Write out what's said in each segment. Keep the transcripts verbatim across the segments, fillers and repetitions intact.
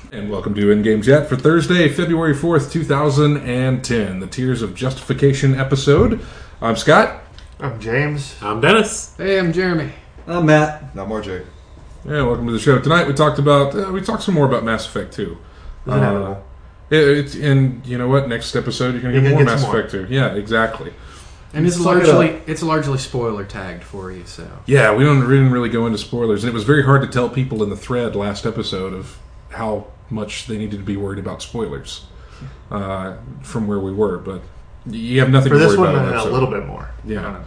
And welcome to In-Game Chat for Thursday, February fourth, two thousand ten, the Tears of Justification episode. I'm Scott. I'm James. I'm Dennis. Hey, I'm Jeremy. I'm Matt. Not more Jake. Yeah, welcome to the show. Tonight we talked about, uh, we talked some more about Mass Effect two. Uh, it, it's, and you know what? Next episode you're going to get more Mass Effect two. Yeah, exactly. And it's largely it's largely spoiler tagged for you, so. Yeah, we don't we didn't really go into spoilers, and it was very hard to tell people in the thread last episode of how much they needed to be worried about spoilers uh, from where we were, but you have nothing for to worry this one, about. Uh, a little bit more. Yeah.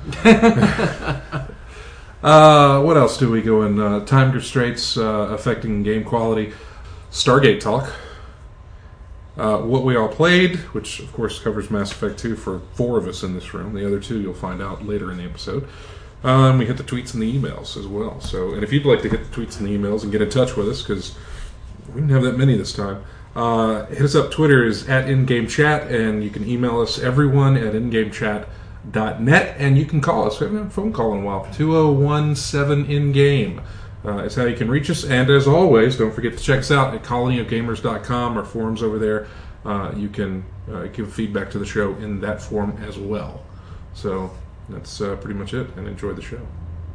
uh, what else do we go in? Uh, time constraints uh, affecting game quality. Stargate talk. Uh, what we all played, which of course covers Mass Effect two for four of us in this room. The other two you'll find out later in the episode. Um, we hit the tweets and the emails as well. So, and if you'd like to hit the tweets and the emails and get in touch with us, because we didn't have that many this time, uh, hit us up. Twitter is at InGameChat, and you can email us, everyone, at ingamechat dot net, and you can call us. We haven't had a phone call in a while. two oh one seven in game uh, is how you can reach us. And as always, don't forget to check us out at colony of gamers dot com, our forums over there. Uh, you can uh, give feedback to the show in that form as well. So that's uh, pretty much it, and enjoy the show.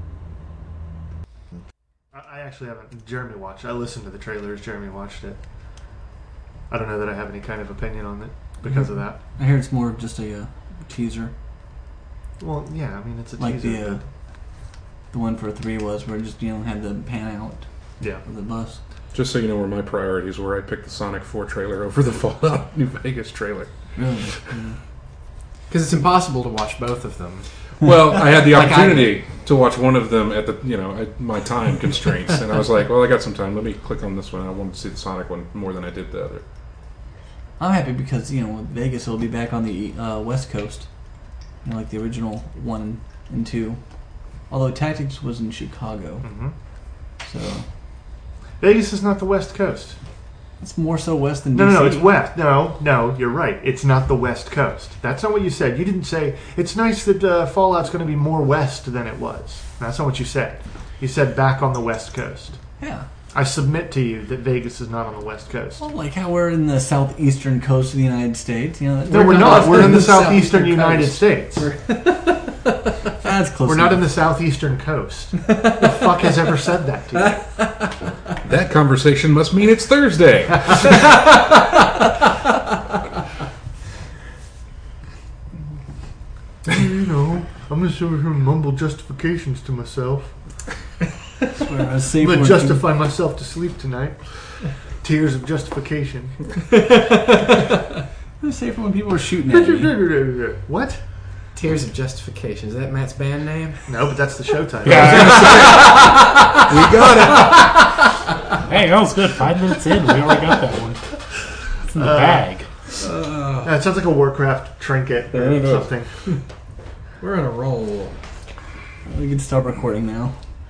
I actually haven't. Jeremy watched. I listened to the trailers. Jeremy watched it. I don't know that I have any kind of opinion on it because of that. I hear it's more of just a uh, teaser. Well, yeah. I mean, it's a like teaser. the uh, the one for three was, where it just you know had the pan out yeah. of the bus. Just so you know where my priorities were, I picked the Sonic four trailer over the Fallout New Vegas trailer. Really? Because it's impossible to watch both of them. Well, I had the Like opportunity to watch one of them at the, you know, at my time constraints, and I was like, well, I got some time. Let me click on this one. I wanted to see the Sonic one more than I did the other. I'm happy because you know with Vegas will be back on the uh, West Coast, you know, like the original one and two. Although Tactics was in Chicago, Mm-hmm. so Vegas is not the West Coast. it's more so west than No, D C. no, no. It's west. No, no. You're right. It's not the West Coast. That's not what you said. You didn't say it's nice that uh, Fallout's going to be more west than it was. That's not what you said. You said back on the West Coast. Yeah. I submit to you that Vegas is not on the West Coast. Well, like how we're in the southeastern coast of the United States, you know. No, we're, not. We're in the southeastern southeastern United coast. States. That's close. We're not in enough. the southeastern coast. The fuck has ever said that to you? That conversation must mean it's Thursday. You know, I'm just over here and mumble justifications to myself. Swear, I was safe I'm going to working. justify myself to sleep tonight. Tears of justification. I was safe when people were shooting at me. What? Tears of Justification. Is that Matt's band name? No, but that's the show title. We got it. Hey, that was good. Five minutes in, we already got that one. It's in the Uh, bag. Yeah, it sounds like a Warcraft trinket Yeah, or it does. something. We're on a roll. We can stop recording now.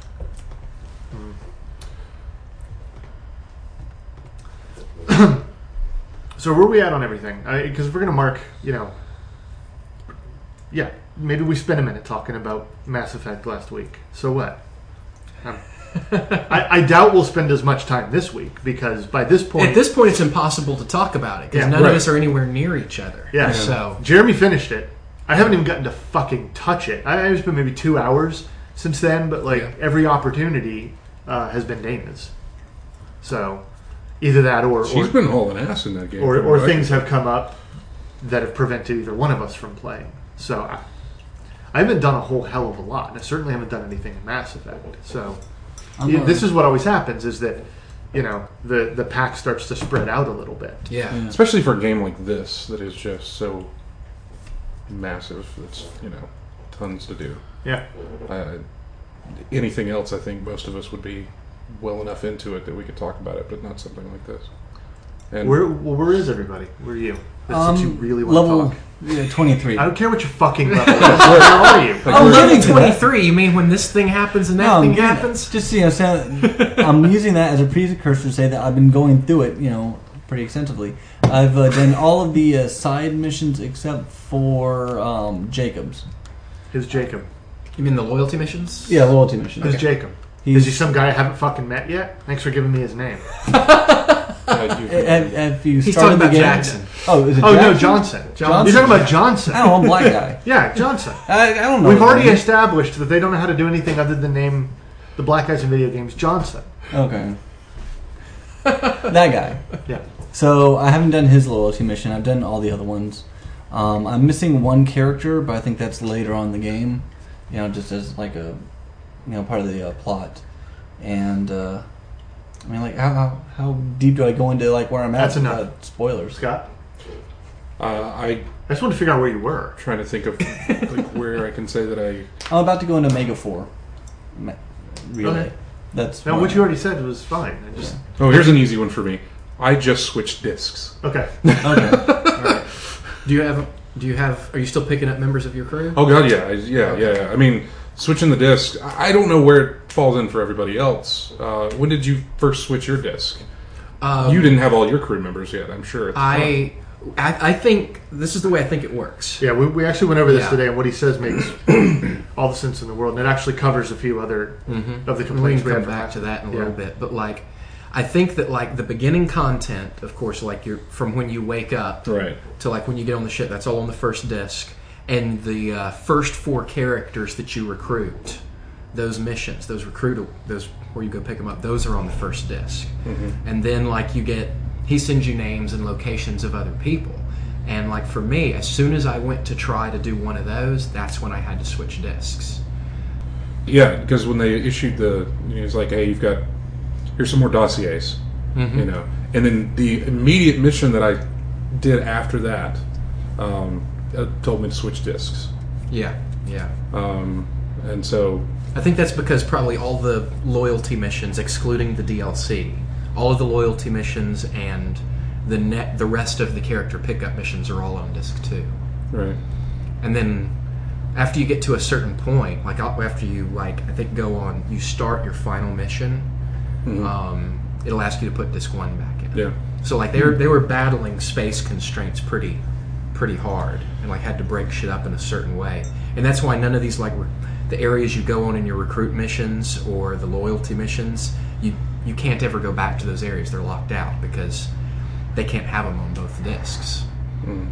So where are we at on everything? Because we're going to mark, you know... Yeah, maybe we spent a minute talking about Mass Effect last week. So what? Um, I, I doubt we'll spend as much time this week, because by this point... At this point, it's impossible to talk about it, because Yeah, none right. of us are anywhere near each other. Yeah. So, Jeremy finished it. I haven't even gotten to fucking touch it. I, it's been maybe two hours since then, but like Yeah. every opportunity uh, has been Dana's. So either that or She's or, been hauling ass in that game. or, from or what I things can have come up that have prevented either one of us from playing. So I, I haven't done a whole hell of a lot, and I certainly haven't done anything in Mass Effect. So I'm yeah, uh, this is what always happens: is that you know the the pack starts to spread out a little bit. yeah. Yeah. Especially for a game like this that is just so massive. It's, you know, tons to do. Yeah. Uh, anything else, I think most of us would be well enough into it that we could talk about it, but not something like this. And Where well, where is everybody? Where are you? um, Since you really want level to talk. yeah, twenty-three. I don't care what your fucking level is. Where are you? Like, I'm we're- getting Level to that. twenty-three, you mean when this thing happens and that No, I'm thing getting it. happens? Just you know, so I'm using that as a precursor to say that I've been going through it, you know, pretty extensively. I've uh, done all of the uh, side missions except for um, Jacob's. Who's Jacob? You mean the loyalty missions? Yeah, loyalty missions. Who's Okay. Jacob? He's, Is he some guy I haven't fucking met yet? Thanks for giving me his name. Uh, you- Have, have you He's started talking the about game? Jackson. Oh, is it Oh Jackson? no, Johnson. Johnson. You're talking about Johnson. I don't know, I'm a black guy. Yeah, Johnson. I, I don't know. We've his already name. established that they don't know how to do anything other than name the black guys in video games Johnson. Okay. That guy. Yeah. So I haven't done his loyalty mission. I've done all the other ones. Um, I'm missing one character, but I think that's later on in the game. You know, just as like a, you know, part of the uh, plot. And uh, I mean, like, how, how how deep do I go into like where I'm at? That's enough. without spoilers. Scott, uh, I I just want to figure out where you were. trying to think of like where I can say that I. I'm about to go into Mega Four. Me- Really, Okay. that's Now, one. what you already said was fine. I just Oh, here's an easy one for me. I just switched discs. okay. Okay. All right. Do you have? Do you have? Are you still picking up members of your crew? Oh god, yeah, I, yeah, yeah, yeah. I mean, switching the disc. I I don't know where it falls in for everybody else. Uh, when did you first switch your disc? Um, you didn't have all your crew members yet, I'm sure. at the time. I, I I think this is the way I think it works. Yeah, we, we actually went over this Yeah. today, and what he says makes all the sense in the world, and it actually covers a few other Mm-hmm. of the We complaints can we come have. back to that in a Yeah. little bit, but like, I think that like the beginning content, of course, like you're from when you wake up Right. to like when you get on the ship, that's all on the first disc, and the uh, first four characters that you recruit, those missions, those recruit, those where you go pick them up, those are on the first disc, and then like you get, he sends you names and locations of other people, and like for me, as soon as I went to try to do one of those, that's when I had to switch discs. Yeah, because when they issued the, you know, it's like, hey, you've got, here's some more dossiers, Mm-hmm. you know, and then the immediate mission that I did after that um, uh, told me to switch discs, Yeah, yeah. um, and so I think that's because probably all the loyalty missions, excluding the D L C, all of the loyalty missions and the net, the rest of the character pickup missions are all on disc two. right, And then after you get to a certain point, like after you like I think go on, you start your final mission. Mhm. Um, it'll ask you to put disc one back in. yeah, So like they were they were battling space constraints pretty pretty hard, and like had to break shit up in a certain way. And that's why none of these like re- the areas you go on in your recruit missions or the loyalty missions, you you can't ever go back to those areas. They're locked out because they can't have them on both discs. Mm.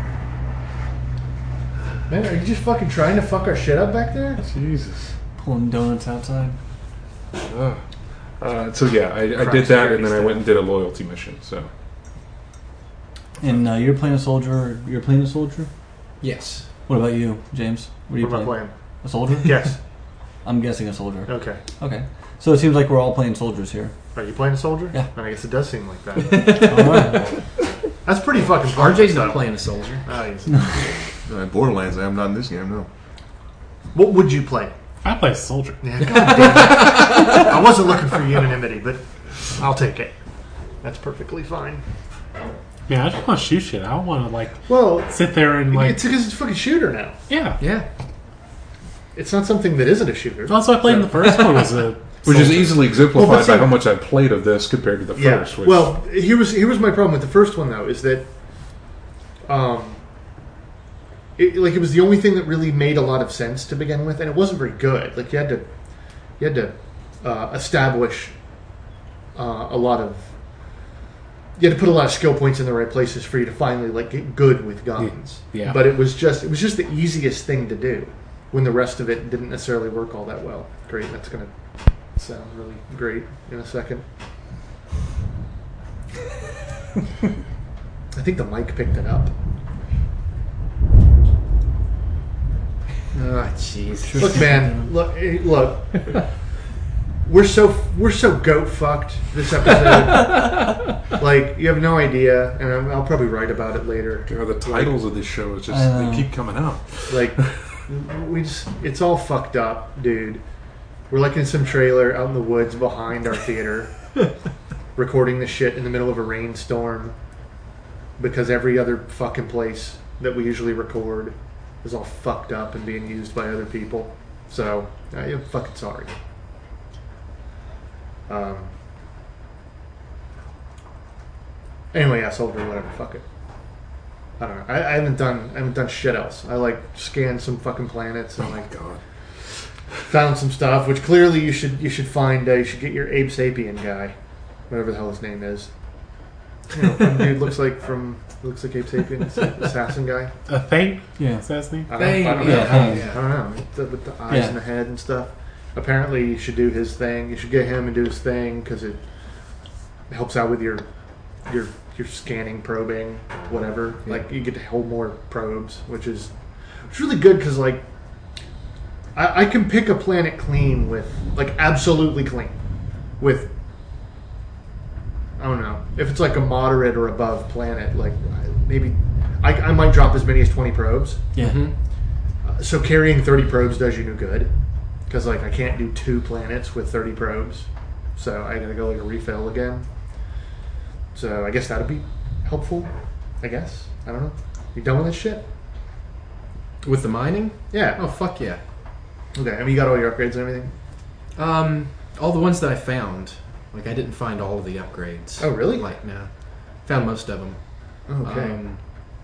Man, are you just fucking trying to fuck our shit up back there? Jesus. Pulling donuts outside. Ugh. Uh, so yeah, I, I did Christ, that, very and then I sad. went and did a loyalty mission. So And uh, you're playing a soldier. You're playing a soldier. Yes. What about you, James? What are you What am I playing? playing? A soldier? Yes. I'm guessing a soldier. Okay. Okay. So it seems like we're all playing soldiers here. Are you playing a soldier? Yeah. And I guess it does seem like that. All right. That's pretty fucking fun. R J's not though. playing a soldier. Oh, he's- Uh, Borderlands, I'm not in this game, no. What would you play? I play soldier. Yeah, God damn it. I wasn't looking for unanimity, but I'll take it. That's perfectly fine. Yeah, I just want to shoot shit. I don't want to like Well, sit there and like it's because it's a fucking shooter now. yeah. Yeah. It's not something that isn't a shooter. That's what I played in the first one. Was a which is soldier. easily exemplified Well, but see- by how much I played of this compared to the Yeah. first. Which, Well, here was here was my problem with the first one though, is that, um, it, like it was the only thing that really made a lot of sense to begin with, and it wasn't very good. Like you had to, you had to uh, establish uh, a lot of, you had to put a lot of skill points in the right places for you to finally like get good with guns. Yeah. But it was just it was just the easiest thing to do when the rest of it didn't necessarily work all that well. Great, that's gonna sound really great in a second. I think the mic picked it up. Oh, jeez. Look, man, look, eh, look. We're so we're so goat fucked this episode. Like you have no idea, and I'm, I'll probably write about it later. God, the titles of this show is just I know. they keep coming out. Like we just, it's all fucked up, dude. We're like in some trailer out in the woods behind our theater, recording the shit in the middle of a rainstorm because every other fucking place that we usually record is all fucked up and being used by other people. So, uh, I'm fucking sorry. Um. Anyway, yeah, soldier, whatever. Fuck it. I don't know. I, I haven't done. I haven't done shit else. I like scanned some fucking planets and Oh my like god. found some stuff, which clearly you should you should find. Uh, you should get your Abe Sapien guy, whatever the hell his name is. You know, some dude looks like from looks like Ape Sapien, assassin guy. A thing? Yeah. Is that his name? I don't, Thing, I don't yeah, know. Thing. yeah. I don't know. The, with the eyes Yeah. in the head and stuff. Apparently, you should do his thing. You should get him and do his thing because it helps out with your your your scanning, probing, whatever. Yeah. Like you get to hold more probes, which is it's really good because like I, I can pick a planet clean with like absolutely clean with. I don't know if it's like a moderate or above planet. Like maybe I, I might drop as many as twenty probes. Yeah. Mhm. Uh, so carrying thirty probes does you no good because like I can't do two planets with thirty probes. So I gotta go like a refill again. So I guess that'd be helpful. I guess I don't know. You done with this shit? With the mining? Yeah. Oh fuck yeah. Okay. I mean, you got all your upgrades and everything. Um, all the ones that I found, like I didn't find all of the upgrades. Oh, really? Like no, found most of them. Okay. Um,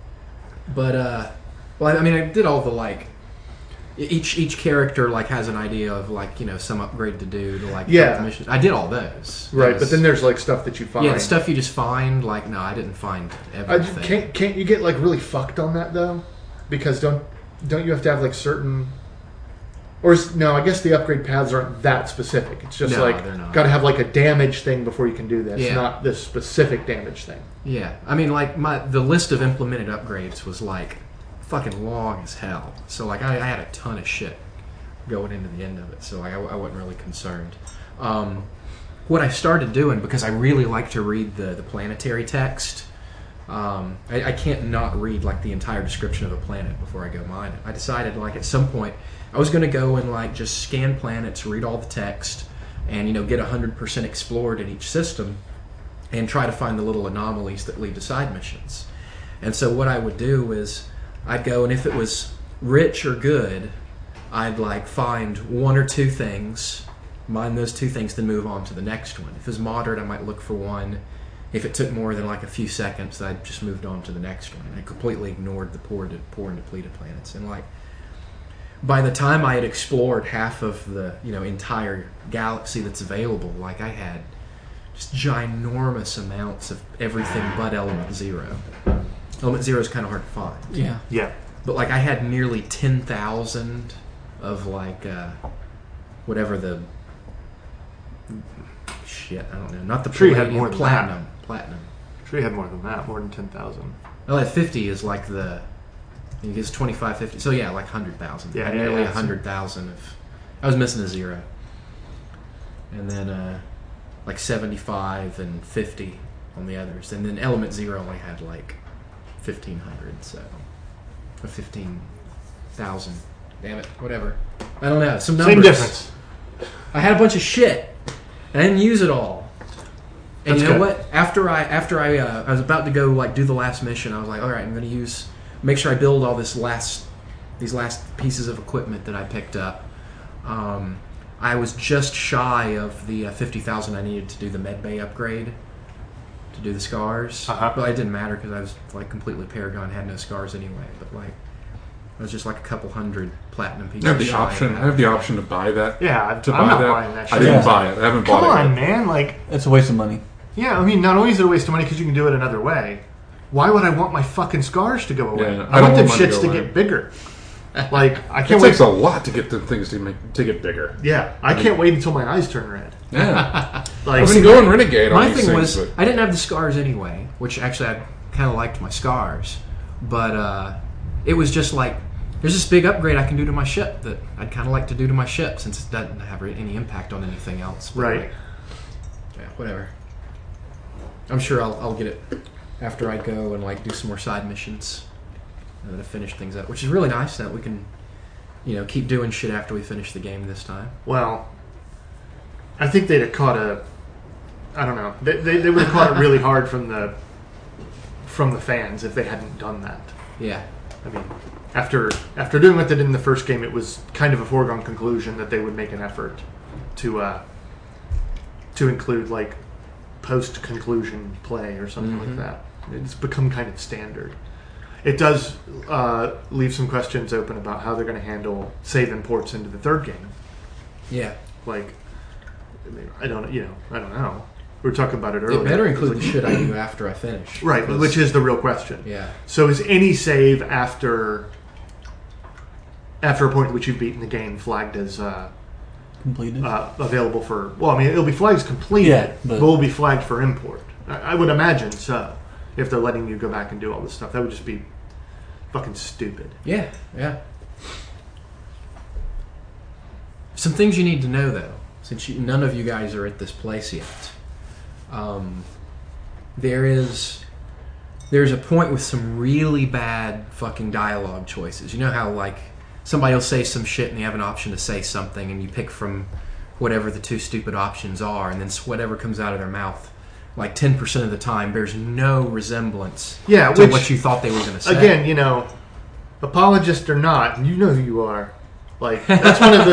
but uh, well, I mean, I did all the like. e- Each each character like has an idea of like you know some upgrade to do to like Yeah. the missions. I did all those. right, Those- but then there's like stuff that you find. yeah, the stuff you just find. Like no, I didn't find I ju- everything. can't can't you get like really fucked on that though? Because don't don't you have to have like certain or is, no, I guess the upgrade paths aren't that specific. It's just No, like they're not. got to have like a damage thing before you can do this, Yeah. not this specific damage thing. Yeah, I mean, like my the list of implemented upgrades was like fucking long as hell. So like I, I had a ton of shit going into the end of it. So like, I, I wasn't really concerned. Um, what I started doing because I really like to read the the planetary text. Um, I, I can't not read like the entire description of a planet before I go mine it. I decided like at some point I was going to go and like just scan planets, read all the text, and you know get one hundred percent explored in each system, and try to find the little anomalies that lead to side missions. And so what I would do is I'd go and if it was rich or good, I'd like find one or two things, mine those two things, then move on to the next one. If it was moderate, I might look for one. If it took more than like a few seconds, I just moved on to the next one. I completely ignored the poor, poor and depleted planets. And like, by the time I had explored half of the you know entire galaxy that's available, like I had just ginormous amounts of everything but Element Zero. Element Zero is kind of hard to find. Yeah. Yeah. But like I had nearly ten thousand of like uh, whatever the shit I don't know, not the Sure you had palladium, more than platinum, platinum. I'm sure you had more than that, more than ten thousand. Well, at fifty is like the it gets twenty-five, fifty. So yeah, like hundred thousand. Yeah, I had yeah, nearly yeah. a hundred thousand of. I was missing a zero. And then uh, like seventy-five and fifty on the others, and then Element Zero only had like fifteen hundred, so or fifteen thousand. Damn it, whatever. I don't know. Some numbers. Same difference. I had a bunch of shit, and I didn't use it all. And That's you know good. what? After I after I uh, I was about to go like do the last mission, I was like, all right, I'm going to use make sure I build all this last these last pieces of equipment that I picked up. Um, I was just shy of the uh, fifty thousand I needed to do the medbay upgrade to do the scars. Uh-huh. But it didn't matter because I was like completely Paragon, had no scars anyway. But like I was just like a couple hundred platinum pieces. I have the shy of option. that. I have the option to buy that. Yeah, I'm, To I'm buy not that. buying that shit. I didn't Yeah. buy it. I haven't Come bought it. on, yet. man. Like, It's a waste of money. yeah, I mean, not only is it a waste of money because you can do it another way. Why would I want my fucking scars to go away? Yeah, I, I want don't them want mine to shits go to away. get bigger. Like, I It can't wait. takes a lot to get the things to make to get bigger. Yeah, I can't wait until my eyes turn red. Yeah, Like, I've been going renegade on My these thing things, was, but I didn't have the scars anyway, which actually I kind of liked my scars. But uh, it was just like, there's this big upgrade I can do to my ship that I'd kind of like to do to my ship since it doesn't have any impact on anything else. But Right. like, yeah, whatever. I'm sure I'll, I'll get it after I go and like do some more side missions and then finish things up, which is really nice that we can, you know, keep doing shit after we finish the game this time. well, I think they'd have caught a. I don't know. They, they, they would have caught it really hard from the from the fans if they hadn't done that. Yeah. I mean, after after doing what they did in the first game, it was kind of a foregone conclusion that they would make an effort to uh, to include like post conclusion play or something Mhm. like that. It's become kind of standard. It does uh, leave some questions open about how they're going to handle save imports into the third game. Yeah. Like, I don't, you know, I don't know. We were talking about it earlier. It better It's include like- the shit I do after I finish. Right, because- which is the real question. Yeah. So is any save after after a point at which you've beaten the game flagged as uh, Completed. uh, available for? Well, I mean, it'll be flagged as completed, Yeah, but but- will be flagged for import. I, I would imagine so. If they're letting you go back and do all this stuff, that would just be fucking stupid. Yeah, yeah. Some things you need to know, though, since you, none of you guys are at this place yet. Um, there is there's a point with some really bad fucking dialogue choices. You know how like somebody will say some shit and you have an option to say something, and you pick from whatever the two stupid options are, and then whatever comes out of their mouth, like ten percent of the time, bears no resemblance Yeah, to which, what you thought they were going to say. Again, you know, apologist or not, you know who you are. Like, that's one of those...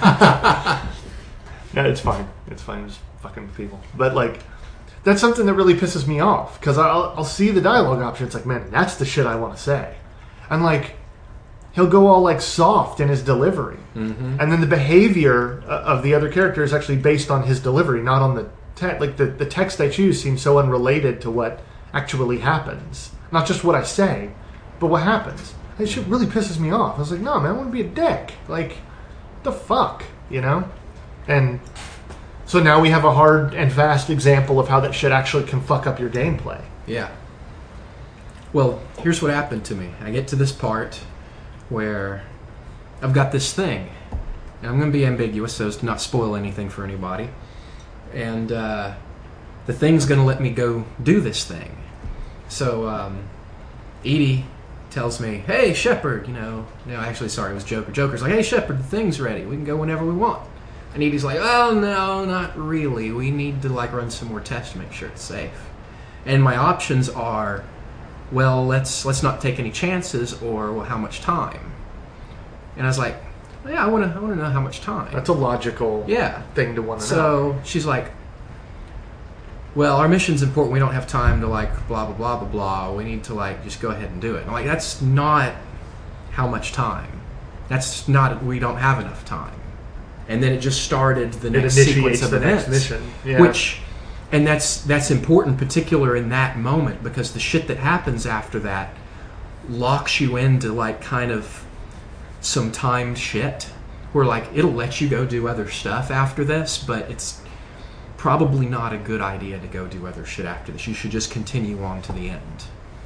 No, it's fine. It's fine. Just fucking with people. But, like, that's something that really pisses me off. Because I'll, I'll see the dialogue option. It's like, man, that's the shit I want to say. And, like, he'll go all, like, soft in his delivery. Mm-hmm. And then the behavior uh, of the other character is actually based on his delivery, not on the text. Like, the, the text I choose seems so unrelated to what actually happens. Not just what I say, but what happens. That shit really pisses me off. I was like, no, man, I want to be a dick. Like, the fuck, you know? And so now we have a hard and fast example of how that shit actually can fuck up your gameplay. Yeah. Well, here's what happened to me. I get to this part where I've got this thing. And I'm going to be ambiguous so as to not spoil anything for anybody. And uh, the thing's going to let me go do this thing. So um, Edie tells me, hey, Shepard, you know, no, actually, sorry, it was Joker. Joker's like, hey, Shepard, the thing's ready. We can go whenever we want. And Edie's like, oh, no, not really. We need to, like, run some more tests to make sure it's safe. And my options are, well, let's let's not take any chances, or, well, how much time? And I was like, yeah, I want to I want to know how much time. That's a logical Yeah. thing to want to know. So she's like, well, our mission's important. We don't have time to, like, blah, blah, blah, blah, blah. We need to, like, just go ahead and do it. And I'm like, that's not how much time. That's not, we don't have enough time. And then it just started the It next initiates sequence of the events. next mission. Yeah. Which, and that's that's important, particular in that moment, because the shit that happens after that locks you into, like, kind of some timed shit. Where, like, it'll let you go do other stuff after this, but it's probably not a good idea to go do other shit after this. You should just continue on to the end.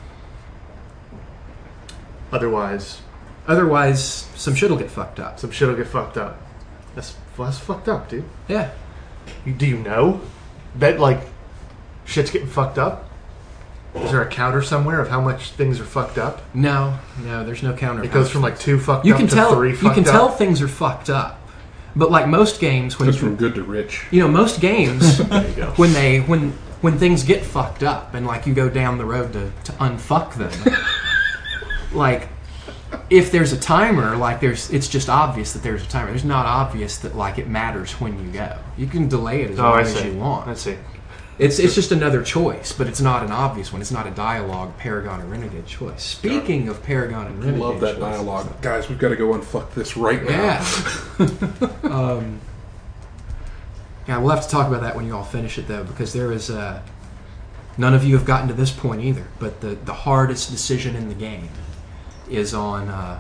Otherwise, Otherwise, some shit will get fucked up. some shit will get fucked up. That's, well, that's fucked up, dude. Yeah. You, do you know that, like, shit's getting fucked up? Is there a counter somewhere of how much things are fucked up? No, no, there's no counter. It goes from, like, two fucked you up can to tell three you fucked can up. tell things are fucked up. But like most games, when Goes you, from good to rich. you know most games There you go. when they when when things get fucked up and like you go down the road to, to unfuck them, like if there's a timer, like there's it's just obvious that there's a timer. There's not obvious that like it matters when you go. You can delay it as Oh, long I as see. you want. I see. It's it's just another choice, but it's not an obvious one. It's not a dialogue Paragon or Renegade choice. Speaking of Paragon and Renegade, Love that choices, dialogue. Guys, we've got to go unfuck this right now. Yeah. um, yeah, we'll have to talk about that when you all finish it, though, because there is uh, none of you have gotten to this point either. But the, the hardest decision in the game is on uh,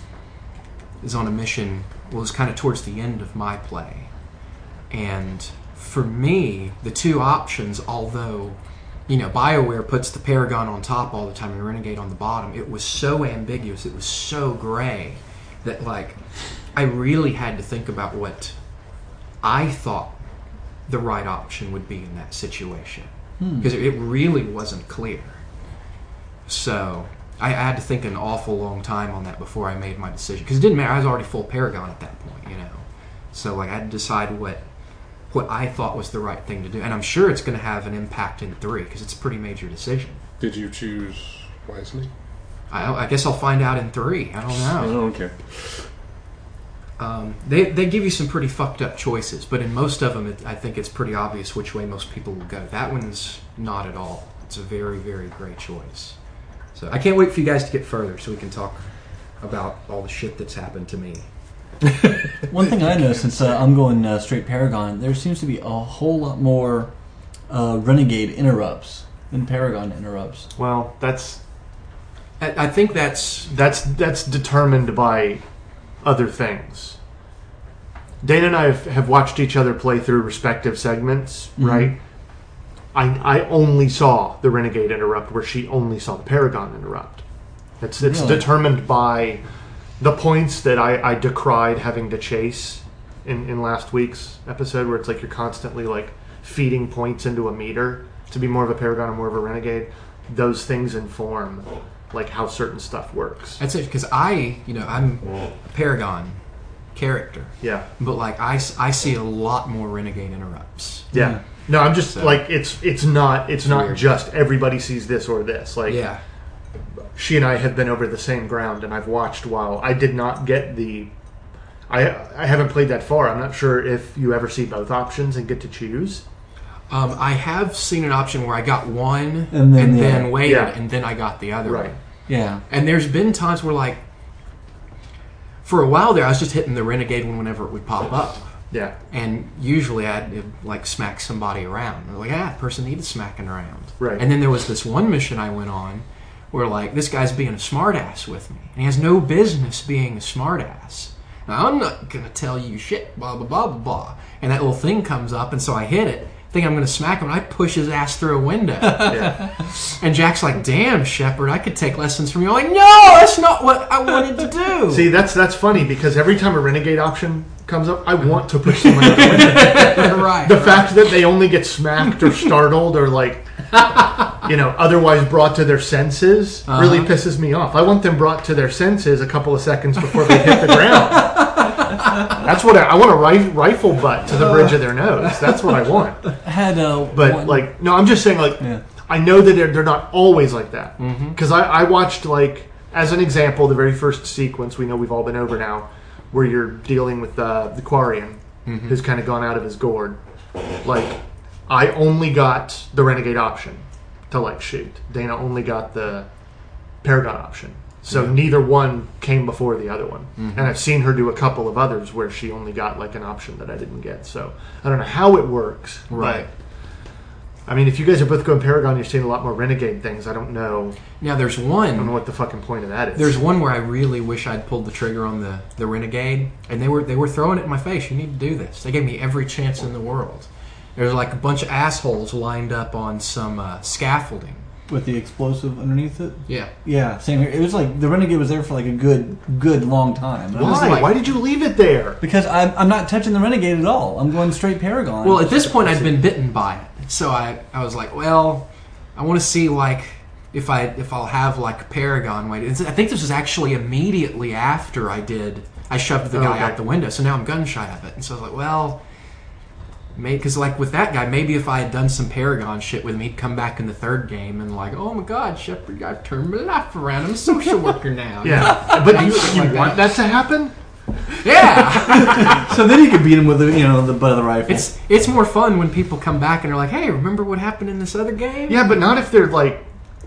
is on a mission. Well, it's kind of towards the end of my play, and for me, the two options, although you know, BioWare puts the Paragon on top all the time and Renegade on the bottom. It was so ambiguous, it was so gray that, like, I really had to think about what I thought the right option would be in that situation. Because it really wasn't clear. So, I, I had to think an awful long time on that before I made my decision. Because it didn't matter, I was already full Paragon at that point, you know. So, like, I had to decide what what I thought was the right thing to do. And I'm sure it's going to have an impact in three, because it's a pretty major decision. Did you choose wisely? I, I guess I'll find out in three. I don't know. Oh, okay. Um, they they give you some pretty fucked up choices, but in most of them, it, I think it's pretty obvious which way most people will go. That one's not at all. It's a very, very great choice. So I can't wait for you guys to get further so we can talk about all the shit that's happened to me. One thing I noticed, since uh, I'm going uh, straight Paragon, there seems to be a whole lot more uh, Renegade interrupts than Paragon interrupts. Well, that's I, I think that's that's that's determined by other things. Dana and I have, have watched each other play through respective segments, Mhm. right? I I only saw the Renegade interrupt where she only saw the Paragon interrupt. It's it's Really? determined by the points that I, I decried having to chase in, in last week's episode, where it's like you're constantly like feeding points into a meter to be more of a Paragon or more of a Renegade. Those things inform like how certain stuff works. that's it because I you know I'm a Paragon character, Yeah. but like I, s- I see a lot more Renegade interrupts. Yeah. Yeah. No, I'm just So- like it's it's not it's not Weird. just everybody sees this or this. Like Yeah, she and I have been over the same ground, and I've watched while I did not get the. I I haven't played that far. I'm not sure if you ever see both options and get to choose. um, I have seen an option where I got one And then the other. waited Yeah. and then I got the other Right. one. Yeah. And there's been times where like for a while there I was just hitting the Renegade one whenever it would pop up. Yeah. And usually I'd uh, like smack somebody around. They're like, ah, the person needed smacking around. Right. And then there was this one mission I went on where like this guy's being a smartass with me, and he has no business being a smartass. Now, I'm not gonna tell you shit, blah blah blah blah blah. And that little thing comes up, and so I hit it, think I'm gonna smack him, and I push his ass through a window. Yeah. And Jack's like, "Damn, Shepard, I could take lessons from you." I'm like, no, that's not what I wanted to do. See, that's that's funny because every time a Renegade option comes up, I want to push someone out the window. right. The right. fact that they only get smacked or startled or like, you know, otherwise brought to their senses really Uh-huh. pisses me off. I want them brought to their senses a couple of seconds before they hit the ground. That's what I, I want. A ri- rifle butt to the bridge of their nose. That's what I want. I had uh, But one- like, no, I'm just saying like, Yeah. I know that they're, they're not always like that Mhm. because I, I watched like as an example the very first sequence we know we've all been over now, where you're dealing with uh, the Quarian Mhm. who's kind of gone out of his gourd. Like, I only got the Renegade option to like shoot. Dana only got the Paragon option. So Yeah. neither one came before the other one. Mhm. And I've seen her do a couple of others where she only got like an option that I didn't get. So I don't know how it works. but, Right. I mean, if you guys are both going Paragon, you're seeing a lot more Renegade things. I don't know. Now there's I don't know one. what the fucking point of that is. There's one where I really wish I'd pulled the trigger on the, the Renegade, and they were they were throwing it in my face. You need to do this. They gave me every chance in the world. There's like a bunch of assholes lined up on some uh, scaffolding. with the explosive underneath it. Yeah. Yeah, same here. It was like the Renegade was there for like a good, good long time. And I was Why? like- Why did you leave it there? Because I'm, I'm not touching the Renegade at all. I'm going straight Paragon. Well, at this point, I'd been bitten by it, so I, I was like, well, I want to see like if I if I'll have like Paragon. Wait, it's- I think this was actually immediately after I did. I shoved the Oh, guy okay. out the window, so now I'm gun shy of it, and so I was like, well, maybe because like with that guy, maybe if I had done some Paragon shit with him, he'd come back in the third game and like, oh my god, Shepard, I turned my life around. I'm a social worker now. Yeah, but you, Shit you like want that to happen? Yeah. so then you could beat him with the, you know, the butt of the rifle. It's it's more fun when people come back and are like, hey, remember what happened in this other game? Yeah, but not if they're like,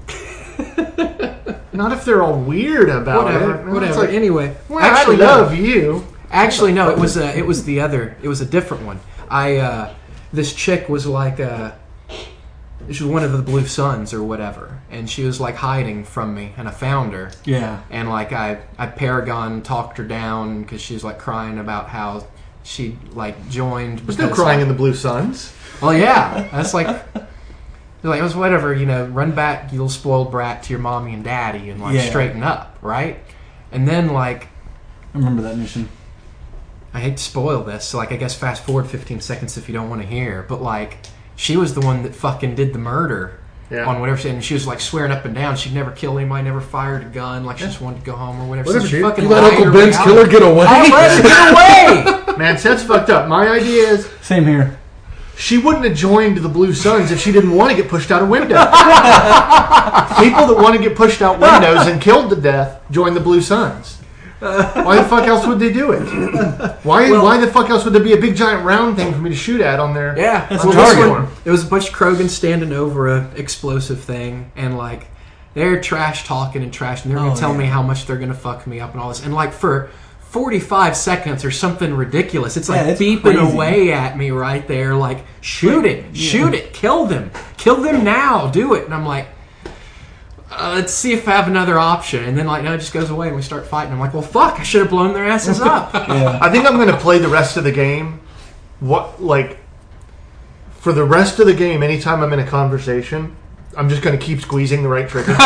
not if they're all weird about Whatever, it. No, whatever. It's like, Anyway, well, actually, I no. love you. Actually, no. It was uh, it was the other. It was a different one. I uh, this chick was like uh, she was one of the Blue Suns or whatever, and she was like hiding from me, and I found her, yeah. and like I I Paragon talked her down because she was like crying about how she like joined. There's no because, crying like, in the Blue Suns. Well, yeah, that's like. They're like, it was whatever, you know, run back, you little spoiled brat, to your mommy and daddy and, like, Yeah. straighten up, right? And then, like, I remember that mission. I hate to spoil this, so, like, I guess fast forward fifteen seconds if you don't want to hear, but, like, she was the one that fucking did the murder Yeah. on whatever she, and she was, like, swearing up and down she'd never killed anybody, never fired a gun, like, she just wanted to go home or whatever. Whatever, so she dude. fucking You let lied Uncle her Ben's way killer out. get away? I let her get away! Man, Seth's fucked up. My idea is Same here. she wouldn't have joined the Blue Suns if she didn't want to get pushed out a window. People that want to get pushed out windows and killed to death join the Blue Suns. Why the fuck else would they do it? Why? Well- why the fuck else would there be a big giant round thing for me to shoot at on there? Yeah, That's well, a this target. one, it was a bunch of Krogan standing over a explosive thing, and like they're trash talking and trash, and they're gonna Oh, tell yeah. me how much they're gonna fuck me up and all this, and like for forty-five seconds or something ridiculous. It's like Yeah, it's beeping crazy. away at me right there, like, shoot it, Yeah. shoot it, kill them, kill them now, do it. And I'm like, uh, let's see if I have another option. And then, like, no, it just goes away and we start fighting. I'm like, well, fuck, I should have blown their asses up. Yeah. I think I'm going to play the rest of the game. What like for the rest of the game? Anytime I'm in a conversation, I'm just going to keep squeezing the right trigger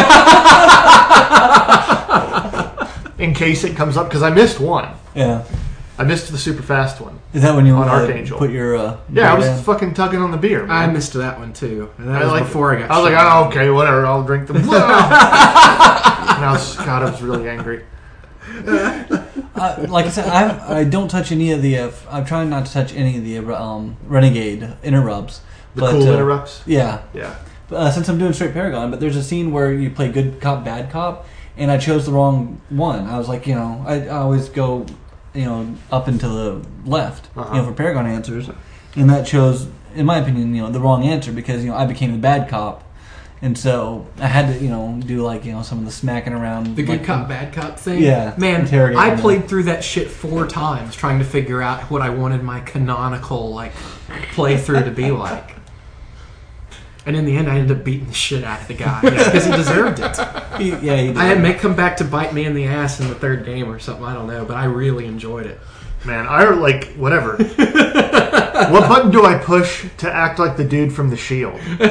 in case it comes up. Because I missed one. Yeah. I missed the super fast one. Is that when you On uh, Archangel. put your uh, Yeah, I beer was down? fucking tugging on the beer. I Man. missed that one, too. And that I was like before I got I was like, shot. oh, okay, whatever. I'll drink them. and I was, God, I was really angry. Uh, like I said, I I don't touch any of the. Uh, I'm trying not to touch any of the um, Renegade interrupts. The but, cool uh, interrupts. Yeah, Yeah. uh, since I'm doing straight Paragon, but there's a scene where you play good cop, bad cop, and I chose the wrong one. I was like, you know, I, I always go, you know, up and to the left, Uh-huh. you know, for Paragon answers, and that chose, in my opinion, you know, the wrong answer because you know I became the bad cop, and so I had to, you know, do like you know some of the smacking around. The good like, cop, bad cop thing? Yeah, Man, interrogating I them. played through that shit four times trying to figure out what I wanted my canonical, like, playthrough to be like. And in the end, I ended up beating the shit out of the guy because he deserved it. He, yeah, he did. I had Mick come back to bite me in the ass in the third game or something. I don't know, but I really enjoyed it. Man, I like whatever. What button do I push to act like the dude from The Shield? the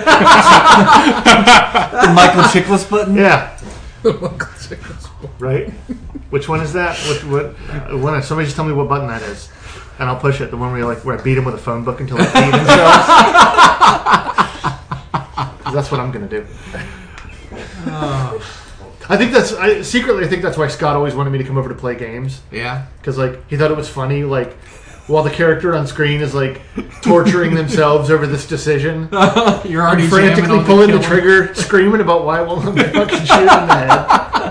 Michael Chiklis button. Yeah. Right? Which one is that? What? What? Uh, when somebody just tell me what button that is, and I'll push it. The one where you like where I beat him with a phone book until he peed himself. That's what I'm gonna do. I think that's I, secretly. I think that's why Scott always wanted me to come over to play games Yeah. because like he thought it was funny. Like while the character on screen is like torturing themselves over this decision, You're already I'm jamming frantically on pulling the, killer. trigger, screaming about why I won't let me fucking shoot him in the head.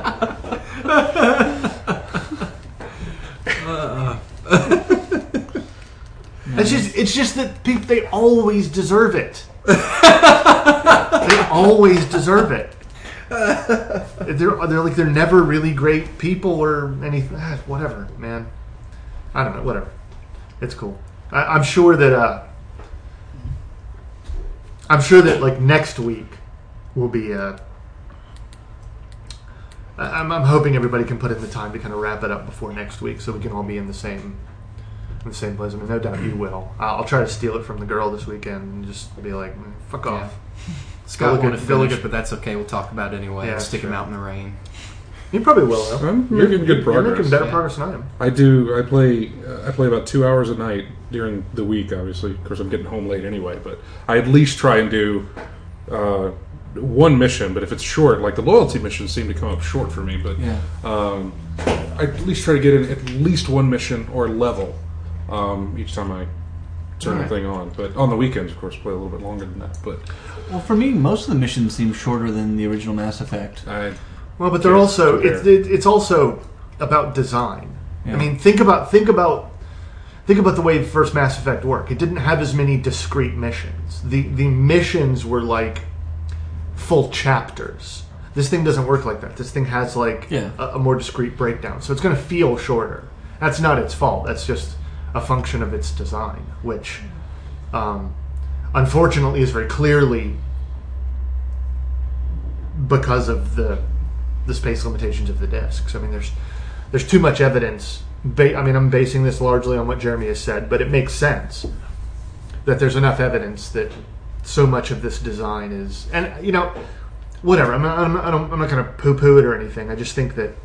It's just, it's just that people, they always deserve it. They always deserve it. They're, they're like they're never really great people or anything. ah, Whatever, man. I don't know. Whatever. It's cool. I, I'm sure that. Uh, I'm sure that like next week will be. Uh, I- I'm, I'm hoping everybody can put in the time to kind of wrap it up before next week, so we can all be in the same. In the same place. I mean, no doubt you will. I'll, I'll try to steal it from the girl this weekend and just be like, "Mm, fuck off. Scott look wanted at- to go look finish, at- but that's okay. We'll talk about it anyway. Yeah, We'll stick him sure. out in the rain. You probably will, though. I'm You're- making good You're progress. making better Yeah. progress than I am. I do. I play. Uh, I play about two hours a night during the week. Obviously, of course, I'm getting home late anyway. But I at least try and do uh, one mission. But if it's short, like the loyalty missions seem to come up short for me. But Yeah. um, I at least try to get in at least one mission or level um, each time I turn Alright. the thing on. But on the weekends, of course, play a little bit longer than that. But Well, for me, most of the missions seem shorter than the original Mass Effect. I Well, but they're Can't also compare. it's it, it's also about design. Yeah. I mean, think about think about think about the way the first Mass Effect worked. It didn't have as many discrete missions. The the missions were like full chapters. This thing doesn't work like that. This thing has like Yeah. a, a more discrete breakdown, so it's going to feel shorter. That's not its fault. That's just a function of its design, which um, unfortunately is very clearly because of the the space limitations of the discs. I mean, there's there's too much evidence. Ba- I mean, I'm basing this largely on what Jeremy has said, but it makes sense that there's enough evidence that so much of this design is, and you know, whatever. I'm not, I'm not, I don't- I'm not going to poo-poo it or anything. I just think that,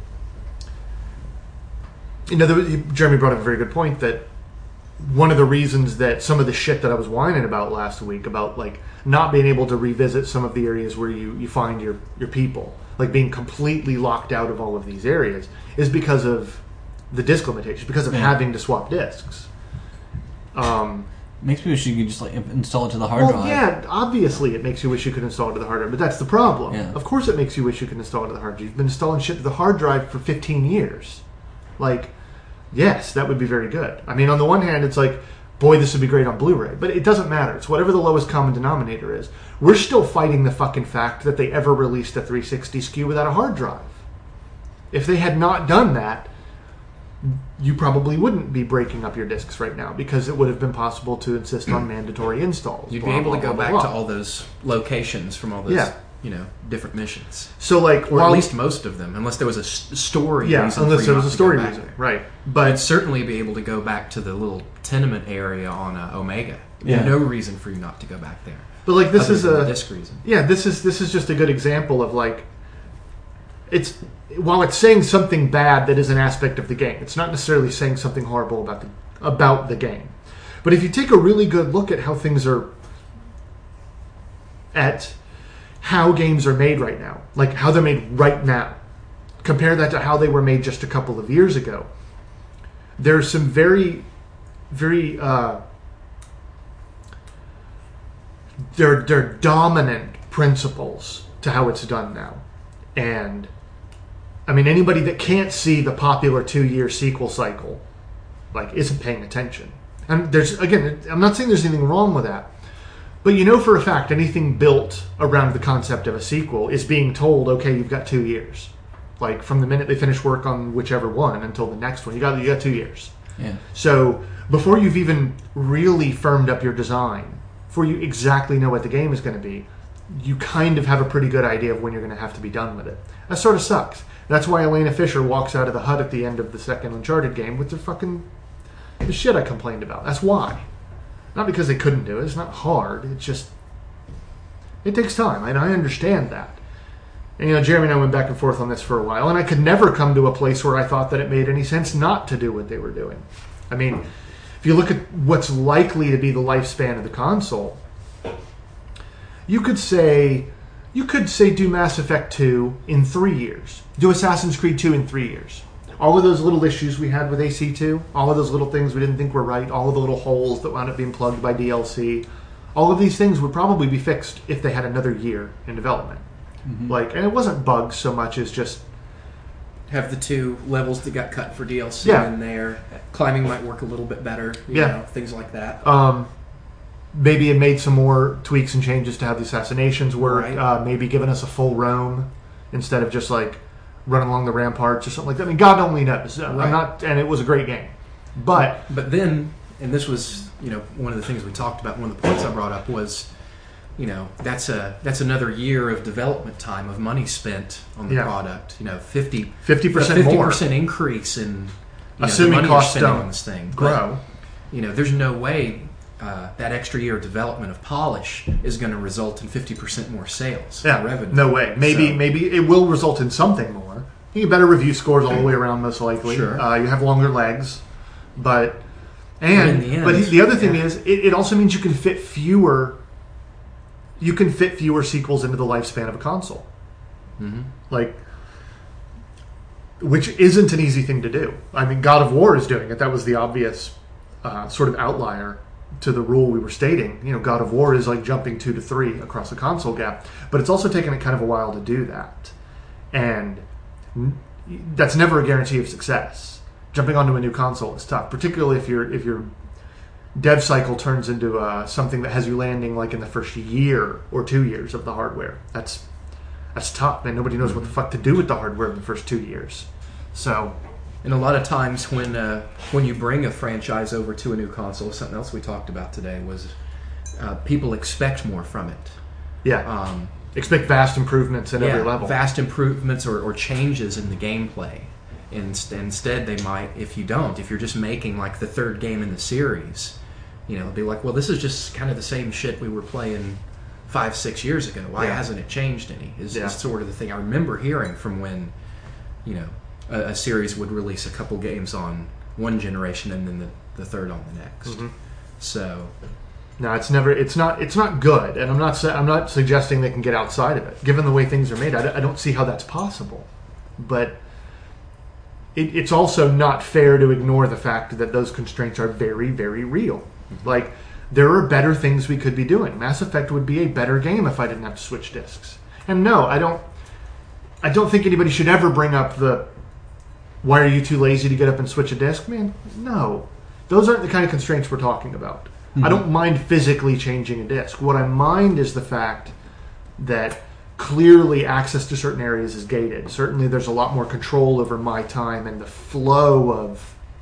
you know, there, Jeremy brought up a very good point that one of the reasons that some of the shit that I was whining about last week about like not being able to revisit some of the areas where you, you find your, your people, like being completely locked out of all of these areas, is because of the disc limitations, because of Yeah. having to swap discs. Um, Makes me wish you could just like install it to the hard well, drive. yeah, obviously it makes you wish you could install it to the hard drive, but that's the problem. Yeah. Of course it makes you wish you could install it to the hard drive. You've been installing shit to the hard drive for fifteen years. Like, yes, that would be very good. I mean, on the one hand, it's like, boy, this would be great on Blu-ray, but it doesn't matter. It's whatever the lowest common denominator is. We're still fighting the fucking fact that they ever released a three sixty S K U without a hard drive. If they had not done that, you probably wouldn't be breaking up your discs right now because it would have been possible to insist on mandatory installs. You'd blah, be able blah, to go blah, back blah, to blah. all those locations from all those, Yeah. you know, different missions. So, like, Or while, at least most of them, unless there was a s- story yeah, reason unless for you there was not a to story go back reason, there. right? I'd But certainly be able to go back to the little tenement area on uh, Omega. Yeah. No reason for you not to go back there. but like this other is than a the disc reason. yeah, this is this is just a good example of like it's while it's saying something bad that is an aspect of the game, it's not necessarily saying something horrible about the about the game. But if you take a really good look at how things are at how games are made right now, like how they're made right now, compare that to how they were made just a couple of years ago. There's some very, very uh, they're they're dominant principles to how it's done now, and I mean anybody that can't see the popular two-year sequel cycle, like, isn't paying attention. And there's again, I'm not saying there's anything wrong with that. But you know for a fact anything built around the concept of a sequel is being told, okay, you've got two years. Like from the minute they finish work on whichever one until the next one, you got you got two years. Yeah. So before you've even really firmed up your design, before you exactly know what the game is going to be, you kind of have a pretty good idea of when you're going to have to be done with it. That sort of sucks. That's why Elena Fisher walks out of the hut at the end of the second Uncharted game with the fucking the shit I complained about. That's why. Not because they couldn't do it. It's not hard. It's just it takes time, and I understand that. And, you know, Jeremy and I went back and forth on this for a while, and I could never come to a place where I thought that it made any sense not to do what they were doing. I mean, if you look at what's likely to be the lifespan of the console, you could say you could say do Mass Effect two in three years. Do Assassin's Creed two in three years. All of those little issues we had with A C two, all of those little things we didn't think were right, all of the little holes that wound up being plugged by D L C, all of these things would probably be fixed if they had another year in development. Mm-hmm. Like, and it wasn't bugs so much as just Have the two levels that got cut for D L C Yeah. in there. Climbing might work a little bit better. You Yeah. know, things like that. um, maybe it made some more tweaks and changes to how the assassinations work. Right. Uh, maybe giving us a full roam instead of just like running along the ramparts or something like that. I mean, God only knows. I'm Right. not, and it was a great game, but But then, and this was, you know, one of the things we talked about. One of the points I brought up was, you know, that's a that's another year of development time, of money spent on the Yeah. product. You know, fifty fifty percent fifty more percent increase in, you know, Assuming the money you're costs spending don't on this thing. But, grow. you know, there's no way uh, that extra year of development of polish is going to result in fifty percent more sales Yeah, and revenue. no way. Maybe So- maybe it will result in something more. You get better review scores all the way around, most likely. Sure. Uh, you have longer legs, but and in the end, but the other thing yeah. is, it, it also means you can fit fewer. You can fit fewer sequels into the lifespan of a console. Mhm. Like, which isn't an easy thing to do. I mean, God of War is doing it. That was the obvious uh, sort of outlier to the rule we were stating. You know, God of War is like jumping two to three across the console gap, but it's also taken it kind of a while to do that, and n- that's never a guarantee of success. Jumping onto a new console is tough, particularly if your if your dev cycle turns into uh, something that has you landing like in the first year or two years of the hardware. That's that's tough, man. Nobody knows what the fuck to do with the hardware in the first two years. So, And a lot of times when uh, when you bring a franchise over to a new console, something else we talked about today was uh, people expect more from it. yeah, Um, expect vast improvements at yeah, every level. vast improvements or, or changes in the gameplay. Inst- Instead, they might, if you don't, if you're just making like the third game in the series, you know, be like, well, this is just kind of the same shit we were playing five, six years ago. Why Yeah. hasn't it changed any? Is, Yeah. is sort of the thing I remember hearing from when, you know, a, a series would release a couple games on one generation and then the, the third on the next. Mhm. So, No, it's never. It's not. It's not good, and I'm not. sa- I'm not suggesting they can get outside of it. Given the way things are made, I, don't- I don't see how that's possible. But it, it's also not fair to ignore the fact that those constraints are very, very real. Like, there are better things we could be doing. Mass Effect would be a better game if I didn't have to switch discs. And no, I don't. I don't think anybody should ever bring up the "Why are you too lazy to get up and switch a disc?" Man, no. Those aren't the kind of constraints we're talking about. I don't mind physically changing a disc. What I mind is the fact that clearly access to certain areas is gated. Certainly there's a lot more control over my time and the flow of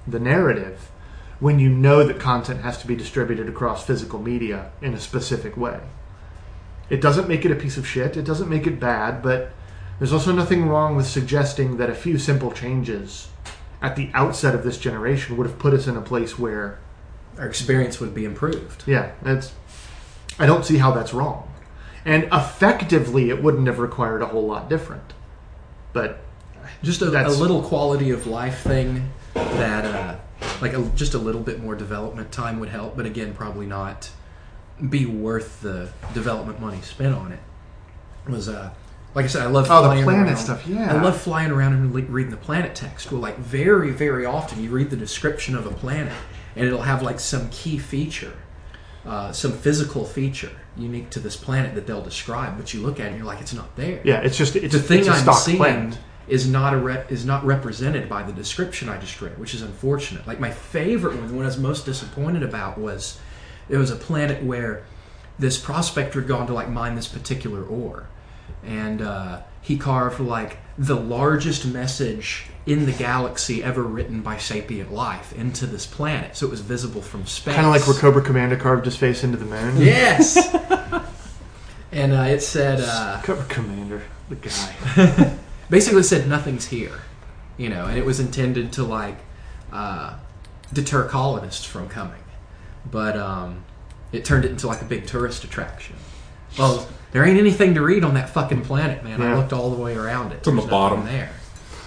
the narrative when you know that content has to be distributed across physical media in a specific way. It doesn't make it a piece of shit. It doesn't make it bad, but there's also nothing wrong with suggesting that a few simple changes at the outset of this generation would have put us in a place where Our experience would be improved. yeah, that's. I don't see how that's wrong. And effectively, it wouldn't have required a whole lot different. But Just a, a That's- little quality of life thing that, uh, like, a, just a little bit more development time would help. But again, probably not be worth the development money spent on it. Was uh, like I said, I love Oh, the flying planet around. stuff, yeah. I love flying around and le- reading the planet text. Well, like very, very often, you read the description of a planet, and it'll have like some key feature. Uh, some physical feature unique to this planet that they'll describe, but you look at it and you're like, it's not there. yeah, it's just it's, The thing it's a I'm stock seeing planet. is not a re- is not represented by the description I just read, which is unfortunate. Like my favorite one, the one I was most disappointed about was it was a planet where this prospector had gone to like mine this particular ore, and uh, he carved like the largest message in the galaxy ever written by sapient life into this planet, so it was visible from space. Kind of like where Cobra Commander carved his face into the moon. Yes. And uh, it said, uh, Cobra Commander, the guy. basically it said nothing's here, you know, and it was intended to like uh, deter colonists from coming, but um, it turned it into like a big tourist attraction. Well, there ain't anything to read on that fucking planet, man. Yeah. I looked all the way around it. It's on the There's nothing bottom. there.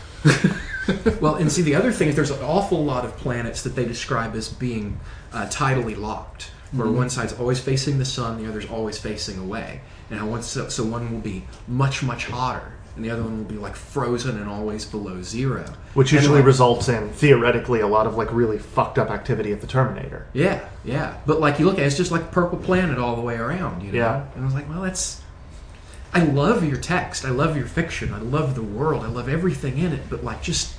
Well, and see, the other thing is there's an awful lot of planets that they describe as being uh, tidally locked, where one side's always facing the sun, the other's always facing away. And how one so, so one will be much, much hotter, and the other one will be like frozen and always below zero. Which And, usually like, results in, theoretically, a lot of like really fucked up activity at the Terminator. Yeah, yeah. But like you look at it, it's just like a purple planet all the way around, you know? Yeah. And I was like, well, that's... I love your text. I love your fiction. I love the world. I love everything in it. But like just...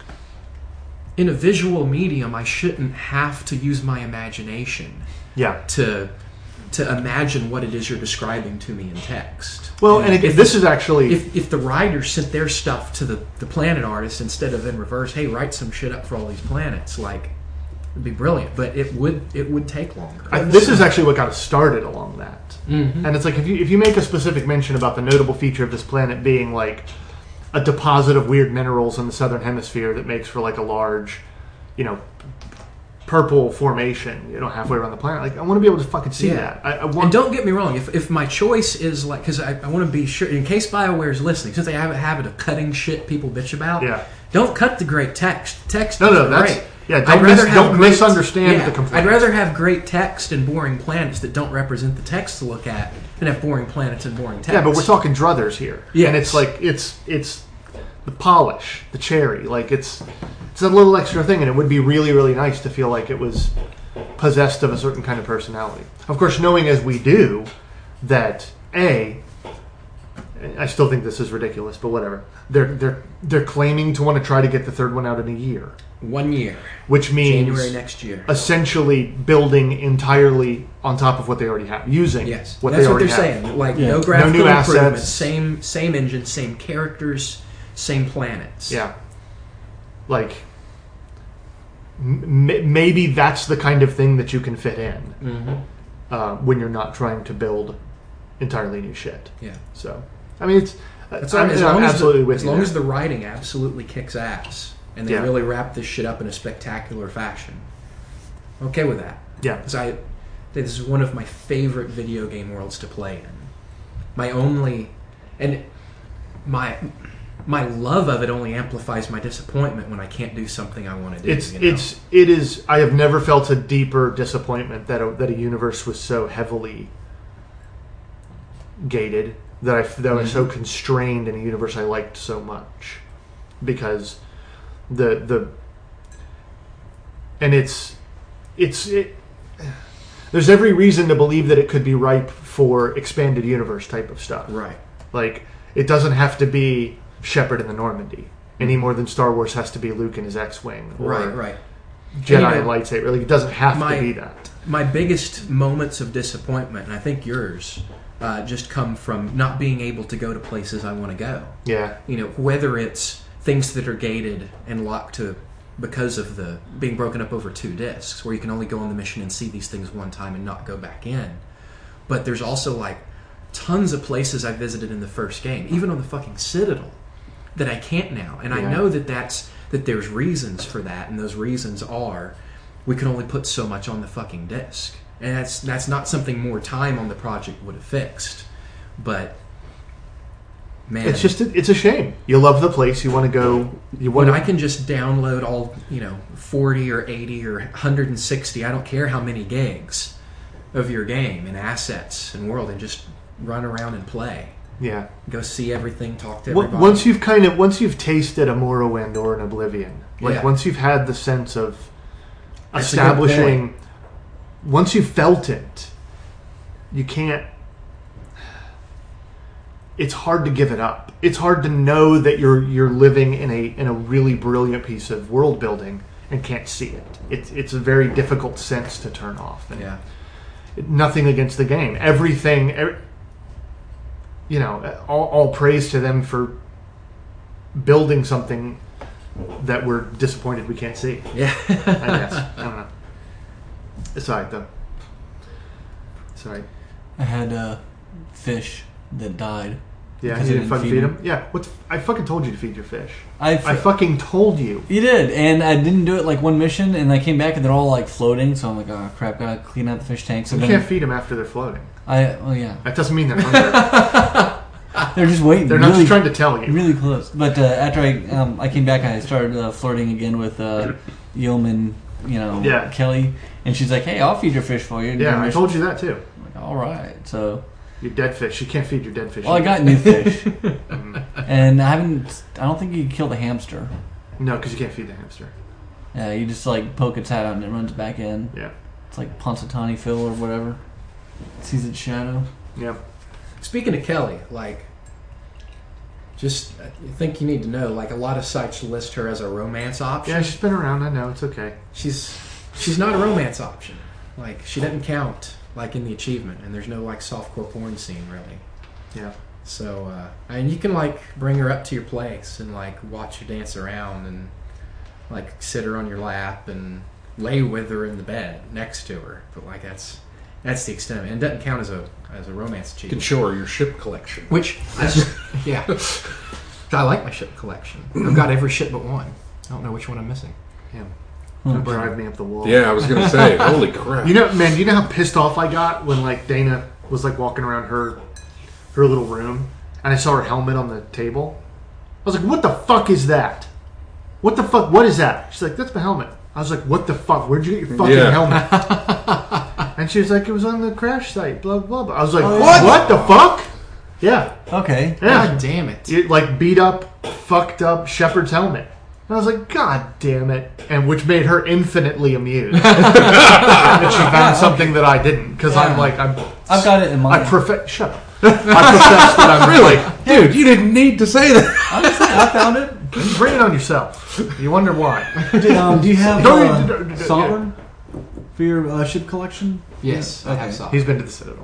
in a visual medium, I shouldn't have to use my imagination Yeah. to to imagine what it is you're describing to me in text. Well, and again, If- this is actually... If, if the writers sent their stuff to the, the planet artist instead of in reverse, hey, write some shit up for all these planets, like, it'd be brilliant. But it would it would take longer. I, this is actually what got us started along that. Mhm. And it's like, if you if you make a specific mention about the notable feature of this planet being like a deposit of weird minerals in the southern hemisphere that makes for like a large, you know, purple formation, you know, halfway around the planet. Like, I want to be able to fucking see Yeah. that. I, I want. And don't get me wrong, if, if my choice is like, because I, I want to be sure, in case BioWare is listening, since they have a habit of cutting shit people bitch about, Yeah. don't cut the great text. Text No, is no, that's- great. yeah, don't I'd mis- rather have don't great- misunderstand yeah, the complaints. I'd rather have great text and boring planets that don't represent the text to look at than have boring planets and boring text. Yeah, but we're talking druthers here. Yes. And it's like, it's it's the polish, the cherry. Like, it's it's a little extra thing, and it would be really, really nice to feel like it was possessed of a certain kind of personality. Of course, knowing as we do that, A, I still think this is ridiculous, but whatever. They're they're they're claiming to want to try to get the third one out in a year, One year. which means January next year. essentially building entirely on top of what they already have, using Yes, what that's they what already they're have. saying. Like Yeah. no No graphical new improvements, assets. same same engine, same characters, same planets. Yeah. Like, m- m- maybe that's the kind of thing that you can fit in hmm uh, when you're not trying to build entirely new shit. Yeah. So, I mean, it's That's I'm, right. As I'm long as absolutely the, with as you long there. as the writing absolutely kicks ass and they Yeah. really wrap this shit up in a spectacular fashion, I'm okay with that. Yeah. Because I, this is one of my favorite video game worlds to play in. My only, and my my love of it only amplifies my disappointment when I can't do something I want to do. It's you know? it's it is. I have never felt a deeper disappointment that a, that a universe was so heavily gated, that I that I was so constrained in a universe I liked so much, because the the and it's it's it, there's every reason to believe that it could be ripe for expanded universe type of stuff. right. Like, it doesn't have to be Shepard in the Normandy any more than Star Wars has to be Luke in his X-wing or Right, right. Jedi And, you and know, lightsaber. Like, it doesn't have my- to be that. My biggest moments of disappointment, and I think yours, uh, just come from not being able to go to places I want to go. Yeah, You know, whether it's things that are gated and locked to because of the being broken up over two discs, where you can only go on the mission and see these things one time and not go back in. But there's also like tons of places I visited in the first game, even on the fucking Citadel, that I can't now. And Yeah. I know that that's that there's reasons for that, and those reasons are we can only put so much on the fucking disc, and that's that's not something more time on the project would have fixed. But man, It's just a, it's a shame. You love the place. You want to go. You when want I to. can just download all, you know, forty or eighty or one hundred sixty, I don't care how many gigs of your game and assets and world, and just run around and play. Yeah. Go see everything, talk to W- everybody. Once you've kind of once you've tasted a Morrowind or an Oblivion, like Yeah. once you've had the sense of That's a good establishing, once you've felt it, you can't. It's hard to give it up. It's hard to know that you're you're living in a in a really brilliant piece of world building and can't see it. It's it's a very difficult sense to turn off. And Yeah. nothing against the game. Everything, every, you know, all, all praise to them for building something that we're disappointed we can't see. Yeah. I guess. I don't know. It's all right, though. It's all right. I had a fish that died. Yeah, Because you I didn't didn't fucking feed feed him? them? Yeah. What? I fucking told you to feed your fish. I, I fucking told you. You did, and I didn't do it like one mission, and I came back and they're all like floating. So I'm like, oh crap, gotta clean out the fish tanks. So You then can't feed them after they're floating. I, oh yeah, That doesn't mean they're hungry. they're just waiting. They're not really, just trying to tell you. really close. But uh, after I um, I came back, I started uh, flirting again with uh, Yeoman, you know, Yeah. Kelly, and she's like, hey, I'll feed your fish for you. Yeah, I told you that too. I'm like, all right, so. Your dead fish. You can't feed your dead fish. Well, I got new fish, Mm. and I haven't. I don't think you can kill the hamster. No, because you can't feed the hamster. Yeah, you just like poke its head out and it runs back in. Yeah. It's like Punxsutawney Phil or whatever. It sees its shadow. Yeah. Speaking of Kelly, like, just I think you need to know, like, a lot of sites list her as a romance option. Yeah, she's been around. I know. It's okay. She's she's not a romance option. Like, she doesn't count like in the achievement, and there's no like softcore porn scene really. Yeah. So, uh, and you can like bring her up to your place and like watch her dance around and like sit her on your lap and lay with her in the bed next to her. But like that's that's the extent of it. And it doesn't count as a as a romance You can achievement. show her your ship collection. Which, yeah, I like my ship collection. I've got every ship but one. I don't know which one I'm missing. Yeah. Hmm. Don't drive me up the wall. Yeah, I was gonna say, holy crap. You know, man. You know how pissed off I got when like Dana was like walking around her her little room, and I saw her helmet on the table. I was like, "What the fuck is that? What the fuck? What is that?" She's like, "That's my helmet." I was like, "What the fuck? Where'd you get your fucking Yeah. helmet?" And she was like, "It was on the crash site." Blah blah blah. I was like, Oh, "What? yeah. What the fuck?" Yeah, Okay. yeah. God damn it! It, like beat up, fucked up Shepard's helmet. And I was like, God damn it. And which made her infinitely amused. that she found something that I didn't. Because I'm Yeah. like, I'm. I've got it in I mind. profe- Shut up. I profess that I'm really. Dude, you didn't need to say that. I'm just saying, I found it. You bring it on yourself. You wonder why. Do, um, do you have No, uh, you- d- d- d- Sovereign for your uh, ship collection? Yes, I have Okay. soft. He's been to the Citadel.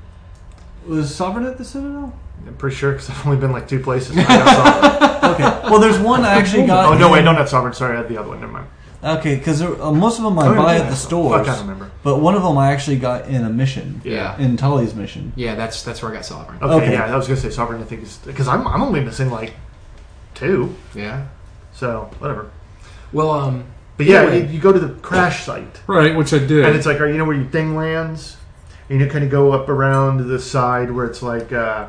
Was Sovereign at the Citadel? I'm pretty sure because I've only been like two places. I got Sovereign. Okay. Well, there's one I actually got. Oh, no, wait, in- don't have Sovereign. Sorry, I had the other one. Never mind. Okay, because uh, most of them I Oh, buy yeah, at the Fuck, stores. I don't remember. But one of them I actually got in a mission. Yeah. In Tully's mission. Yeah, that's that's where I got Sovereign. Okay, Okay. yeah, I was going to say Sovereign, I think, is. Because I'm, I'm only missing like two. Yeah. So, whatever. Well, um, But yeah, Anyway. you, you go to the crash site. Right, which I did. And it's like, you know where your thing lands? And you kind of go up around the side where it's like, uh,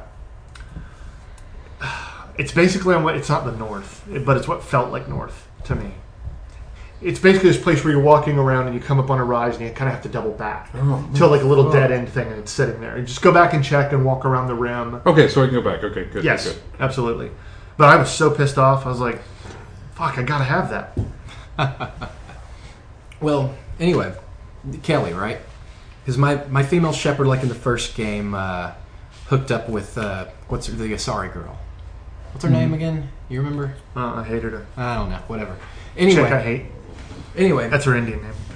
it's basically on what, it's not the north, but it's what felt like north to me. It's basically this place where you're walking around and you come up on a rise and you kind of have to double back Oh. to like a little dead end thing and it's sitting there. You just go back and check and walk around the rim. Okay, so I can go back. Okay, good. Yes, good. absolutely. But I was so pissed off. I was like, fuck, I gotta have that. well, anyway, Kelly, right? Because my, my female shepherd, like in the first game, uh, hooked up with, uh, what's her, the Asari girl. What's her Mm-hmm. name again? You remember? Uh, I hated her. I don't know. Whatever. Chick I Anyway, hate. anyway, That's her Indian name.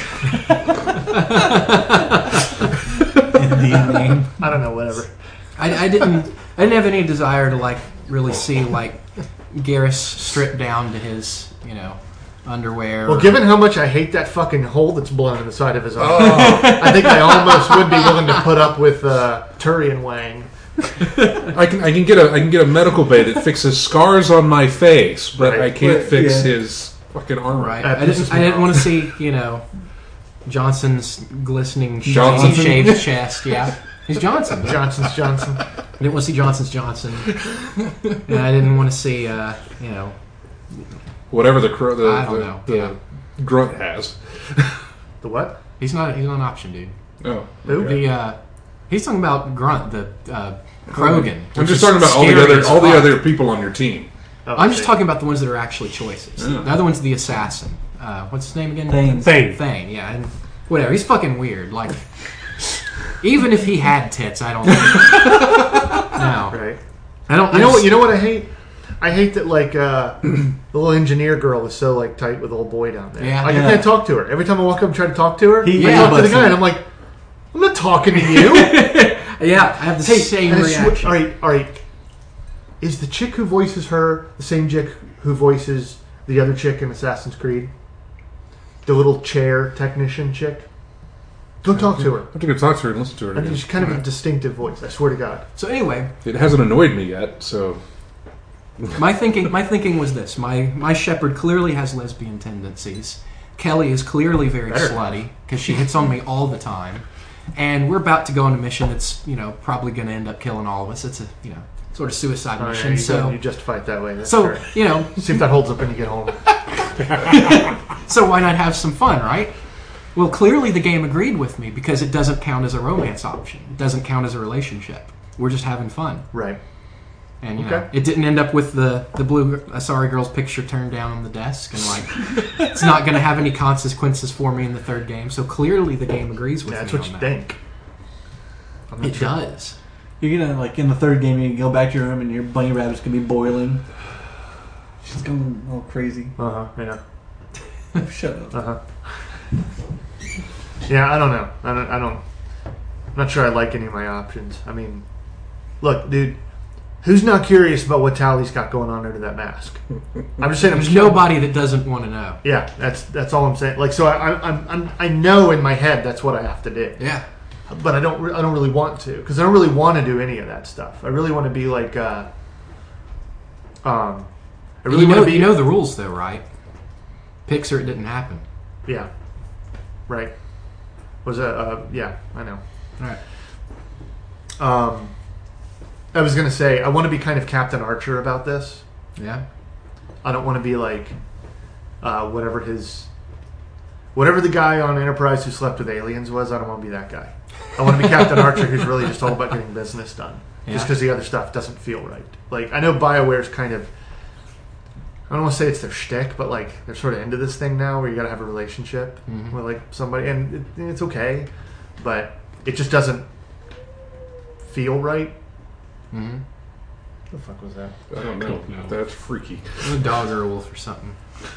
Indian name. I don't know, whatever. I, I didn't I didn't have any desire to like really see like Garrus stripped down to his, you know, underwear. Well, given how much I hate that fucking hole that's blown in the side of his arm, I think I almost would be willing to put up with uh, Turian Wang. I can I can get a I can get a medical bay that fixes scars on my face, but Right. I can't But, fix yeah. his fucking arm. Right. That I pisses didn't. me I didn't off. want to see you know Johnson's glistening, Johnson? shiny, shaved chest. Yeah, he's Johnson. I Johnson's Johnson. didn't want to see Johnson's Johnson, and I didn't want to see uh, you know. Whatever the cro- the, I don't the, know, the yeah. grunt has. The what? He's not. He's not an option, dude. Oh, Who? The uh, he's talking about Grunt, the uh, Krogan. I'm which just is talking about all the scary other as all the fuck. other people on your team. Oh, I'm just okay. talking about the ones that are actually choices. Yeah. The other one's the assassin. Uh, what's his name again? Thane. Thane. Thane. Yeah, and whatever. He's fucking weird. Like, even if he had tits, I don't. think. No, Right. I don't. You know I what? just- You know what I hate? I hate that like uh, the little engineer girl is so like tight with old boy down there. Yeah. Like Yeah. I can't talk to her. Every time I walk up and try to talk to her, He- I yeah, talk to the but- guy and I'm like, I'm not talking to you. Yeah, I have the same And I swear- reaction. all right, all right. Is the chick who voices her the same chick who voices the other chick in Assassin's Creed? The little chair technician chick. Go talk to her. I have to go talk to her and listen to her. I mean, Again. she's kind of a distinctive voice. I swear to God. So anyway, It hasn't annoyed me yet, so my thinking, my thinking was this: my my shepherd clearly has lesbian tendencies. Kelly is clearly very Better. slutty because she hits on me all the time, and we're about to go on a mission that's you know probably going to end up killing all of us. It's a you know sort of suicide Oh, yeah, mission. you, so you justify it that way. That's so fair. you know See if that holds up when you get home. so why not have some fun, right? Well, clearly the game agreed with me because it doesn't count as a romance option. It doesn't count as a relationship. We're just having fun. Right. And you know, Okay. it didn't end up with the the blue Asari girl's picture turned down on the desk, and like it's not going to have any consequences for me in the third game. So clearly, the game agrees with Yeah, that's me. what on you that. think. I'm not It sure. does. You're gonna like in the third game. You go back to your room and your bunny rabbit's gonna be boiling. She's going all crazy. Uh huh. Yeah. Oh, shut up. Uh huh. Yeah, I don't know. I don't. I don't. I'm not sure I like any of my options. I mean, look, dude. Who's not curious about what Tally's got going on under that mask? I'm just saying. I'm There's just nobody that doesn't want to know. Yeah, that's that's all I'm saying. Like, so I, I, I'm, I'm I know in my head that's what I have to do, Yeah. but I don't. re- I don't really want to because I don't really want to do any of that stuff. I really want to be like. Uh, um, I really you know, want to be. you know the rules, though, right? Pixar, it didn't happen. Yeah. Right. Was a uh, yeah. I know. All right. Um, I was gonna say I want to be kind of Captain Archer about this. Yeah. I don't want to be like uh, whatever his whatever the guy on Enterprise who slept with aliens was. I don't want to be that guy. I want to be Captain Archer who's really just all about getting business done. Just Yeah. because the other stuff doesn't feel right. Like I know BioWare's kind of I don't want to say it's their shtick, but like they're sort of into this thing now where you got to have a relationship Mhm. with like somebody, and it, it's okay, but it just doesn't feel right. Mm-hmm. What the fuck was that? I don't know. That's freaky. A dog or a wolf or something.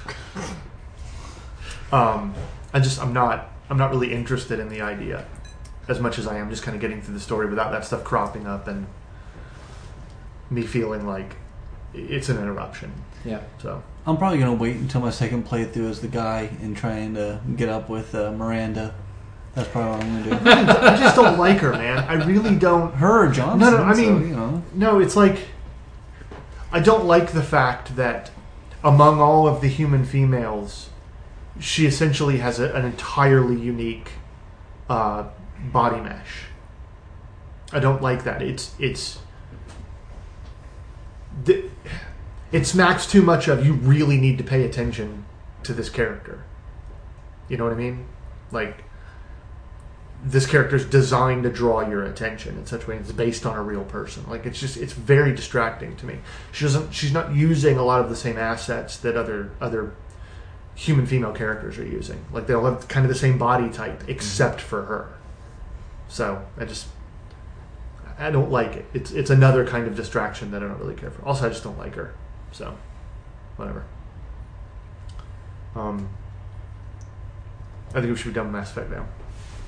Um, I just I'm not I'm not really interested in the idea as much as I am just kind of getting through the story without that stuff cropping up and me feeling like it's an interruption. Yeah. So I'm probably gonna wait until my second playthrough as the guy and trying to get up with uh, Miranda. That's probably what I'm gonna do. I just don't like her, man. I really don't. Her or Johnson? No, no, I so, mean- you know. No, it's like I don't like the fact that among all of the human females, she essentially has a, an entirely unique uh, body mesh. I don't like that. It's it's th- it smacks too much of you really need to pay attention to this character. You know what I mean? Like this character's designed to draw your attention in such a way it's based on a real person. Like it's just it's very distracting to me. She doesn't she's not using a lot of the same assets that other other human female characters are using. Like they all have kind of the same body type except for her. So I just I don't like it. It's it's another kind of distraction that I don't really care for. Also I just don't like her. So whatever. Um I think we should be done with Mass Effect now.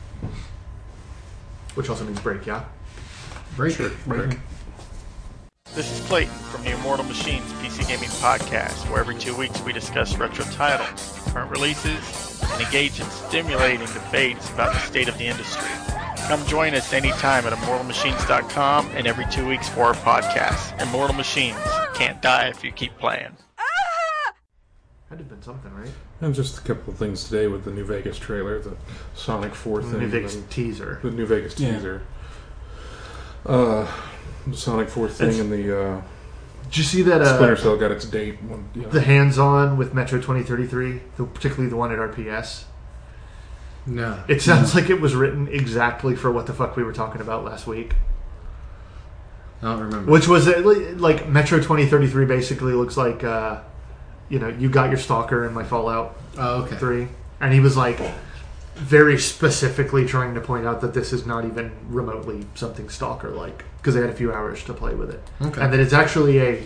Which also means break, yeah? Break. Break. This is Clayton from the Immortal Machines P C Gaming Podcast, where every two weeks we discuss retro titles, current releases, and engage in stimulating debates about the state of the industry. Come join us anytime at immortal machines dot com and every two weeks for our podcast. Immortal Machines, can't die if you keep playing. Had to have been something, right? And just a couple of things today with the New Vegas trailer, the Sonic four The thing. New Vegas and teaser. The New Vegas Yeah. teaser. Uh, the Sonic four thing It's- and the uh, Did you see that? Splinter Uh, Cell got its date. One, you know. the hands-on with Metro twenty thirty-three, the, particularly the one at R P S. No. It sounds like it was written exactly for what the fuck we were talking about last week. I don't remember. Which was uh, li- like Metro twenty thirty-three basically looks like, uh, you know, you got your stalker in my Fallout Oh, okay. three, and he was like very specifically trying to point out that this is not even remotely something stalker like, because they had a few hours to play with it, Okay. and that it's actually a.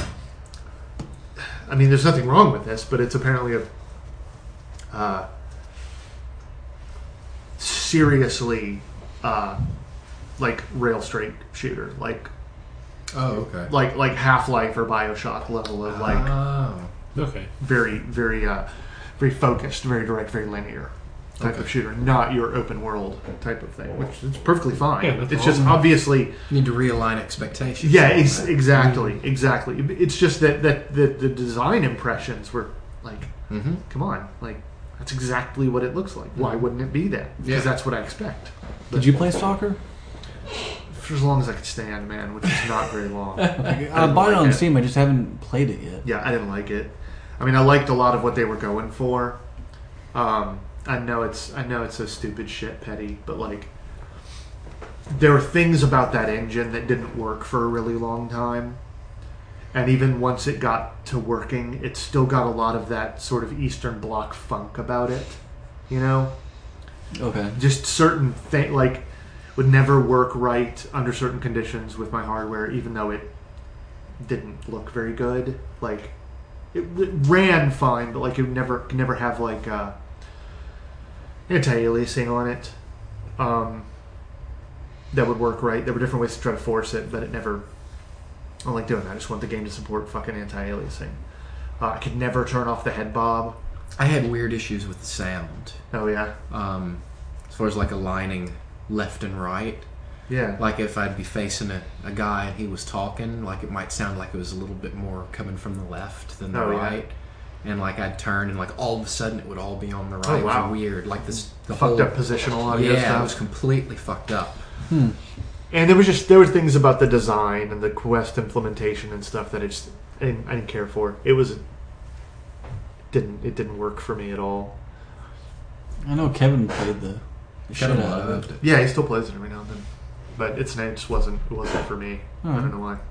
I mean, there's nothing wrong with this, but it's apparently a uh, seriously uh, like rail straight shooter, like Oh, okay. like like Half-Life or BioShock level of like Oh. Okay. very very uh, very focused, very direct, very linear type Okay. of shooter, not your open world type of thing, which is perfectly fine. Yeah, that's it's just all. obviously, You need to realign expectations. yeah, ex- exactly, exactly. It's just that that the, the design impressions were like, Mm-hmm. come on, like that's exactly what it looks like. Why wouldn't it be that? Because Yeah. that's what I expect. Did you play Stalker? For as long as I could stand, man, which is not very long. I bought it on like it. Steam. I just haven't played it yet. Yeah, I didn't like it. I mean, I liked a lot of what they were going for. Um, I know it's I know it's so stupid shit petty, but like there were things about that engine that didn't work for a really long time. And even once it got to working, it still got a lot of that sort of Eastern Bloc funk about it. You know? Okay. Just certain things like would never work right under certain conditions with my hardware, even though it didn't look very good. Like it, it ran fine, but like it would never could never have like uh, anti-aliasing on it. Um, that would work right. There were different ways to try to force it, but it never. I don't like doing that. I just want the game to support fucking anti-aliasing. Uh, I could never turn off the head bob. I had weird issues with the sound. Oh yeah, Um, as far as like aligning left and right. yeah. Like if I'd be facing a, a guy and he was talking, like it might sound like it was a little bit more coming from the left than the Oh, yeah. right. And like I'd turn and like all of a sudden it would all be on the right. Oh, It was wow. weird. Like this the Fucked whole up positional audio yeah, stuff. it was completely fucked up. Hmm. And there was just there were things about the design and the Quest implementation and stuff that I just I didn't, I didn't care for. It was didn't it didn't work for me at all. I know Kevin played the, the shit Kevin out of loved it. it. Yeah, he still plays it every now and then, but its name just wasn't it wasn't for me. I Alright. don't know why.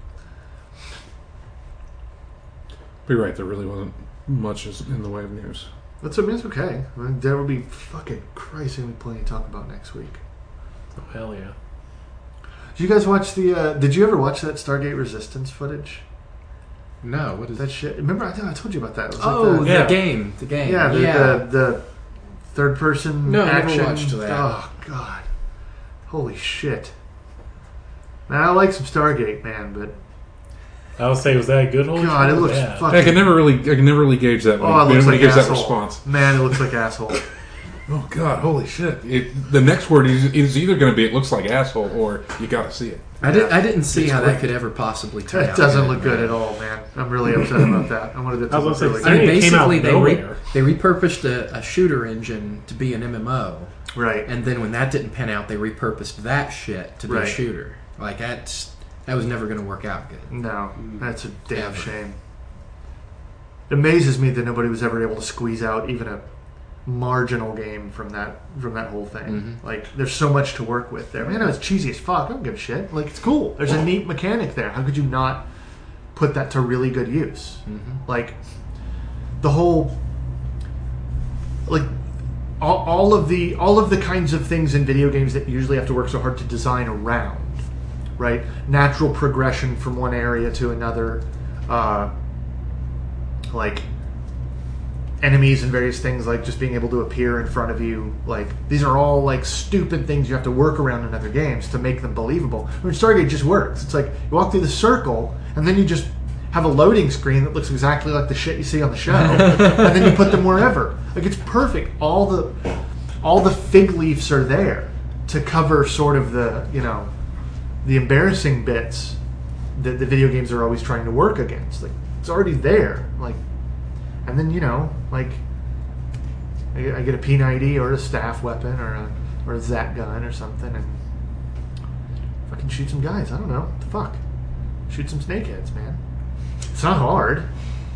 But you're right, there really wasn't much as- in the way of news. That's I mean, it's okay. I mean, there will be fucking Christ, there'll be plenty to talk about next week. Oh, hell yeah. Did you guys watch the? Uh, did you ever watch that Stargate Resistance footage? No, what is That shit. Remember, I, I told you about that. It was Oh, like the, the Yeah. game. The game. yeah, the, yeah. the the third person No, I never action. watched that. Oh god, holy shit! Man, I like some Stargate, man, but I would say, was that a good holy God, it shit or looks bad? fucking. I can never really, I can never really gauge that when, Oh, it when looks he like gives asshole. that response. Man, it looks like asshole. Oh God, holy shit! It, the next word is, is either going to be "it looks like asshole" or "you got to see it." I, did, I didn't see It's how great. that could ever possibly turn out. It doesn't good, look good man. at all, man. I'm really upset about that. I wanted it to I was look gonna really say, I good. mean, It came out basically, of they re- nowhere. they repurposed a, a shooter engine to be an M M O, Right. and then when that didn't pan out, they repurposed that shit to be a Right. shooter. Like that's that was never going to work out good. No, that's a damn Ever. shame. It amazes me that nobody was ever able to squeeze out even a marginal game from that from that whole thing. Mhm. Like, there's so much to work with there. Man, it was cheesy as fuck. I don't give a shit. Like, it's cool. There's a neat mechanic there. How could you not put that to really good use? Mm-hmm. Like, the whole, like, all, all of the all of the kinds of things in video games that you usually have to work so hard to design around, right? Natural progression from one area to another, uh, like enemies and various things, like just being able to appear in front of you. Like, these are all like stupid things you have to work around in other games to make them believable. I mean, Stargate just works. It's like you walk through the circle and then you just have a loading screen that looks exactly like the shit you see on the show, and then you put them wherever. Like, it's perfect. All the all the fig leaves are there to cover sort of the, you know, the embarrassing bits that the video games are always trying to work against. Like, it's already there. Like, and then, you know, like, I get, I get a P ninety or a staff weapon or a or a Zat gun or something, and fucking shoot some guys. I don't know. What the fuck? Shoot some snakeheads, man. It's not hard.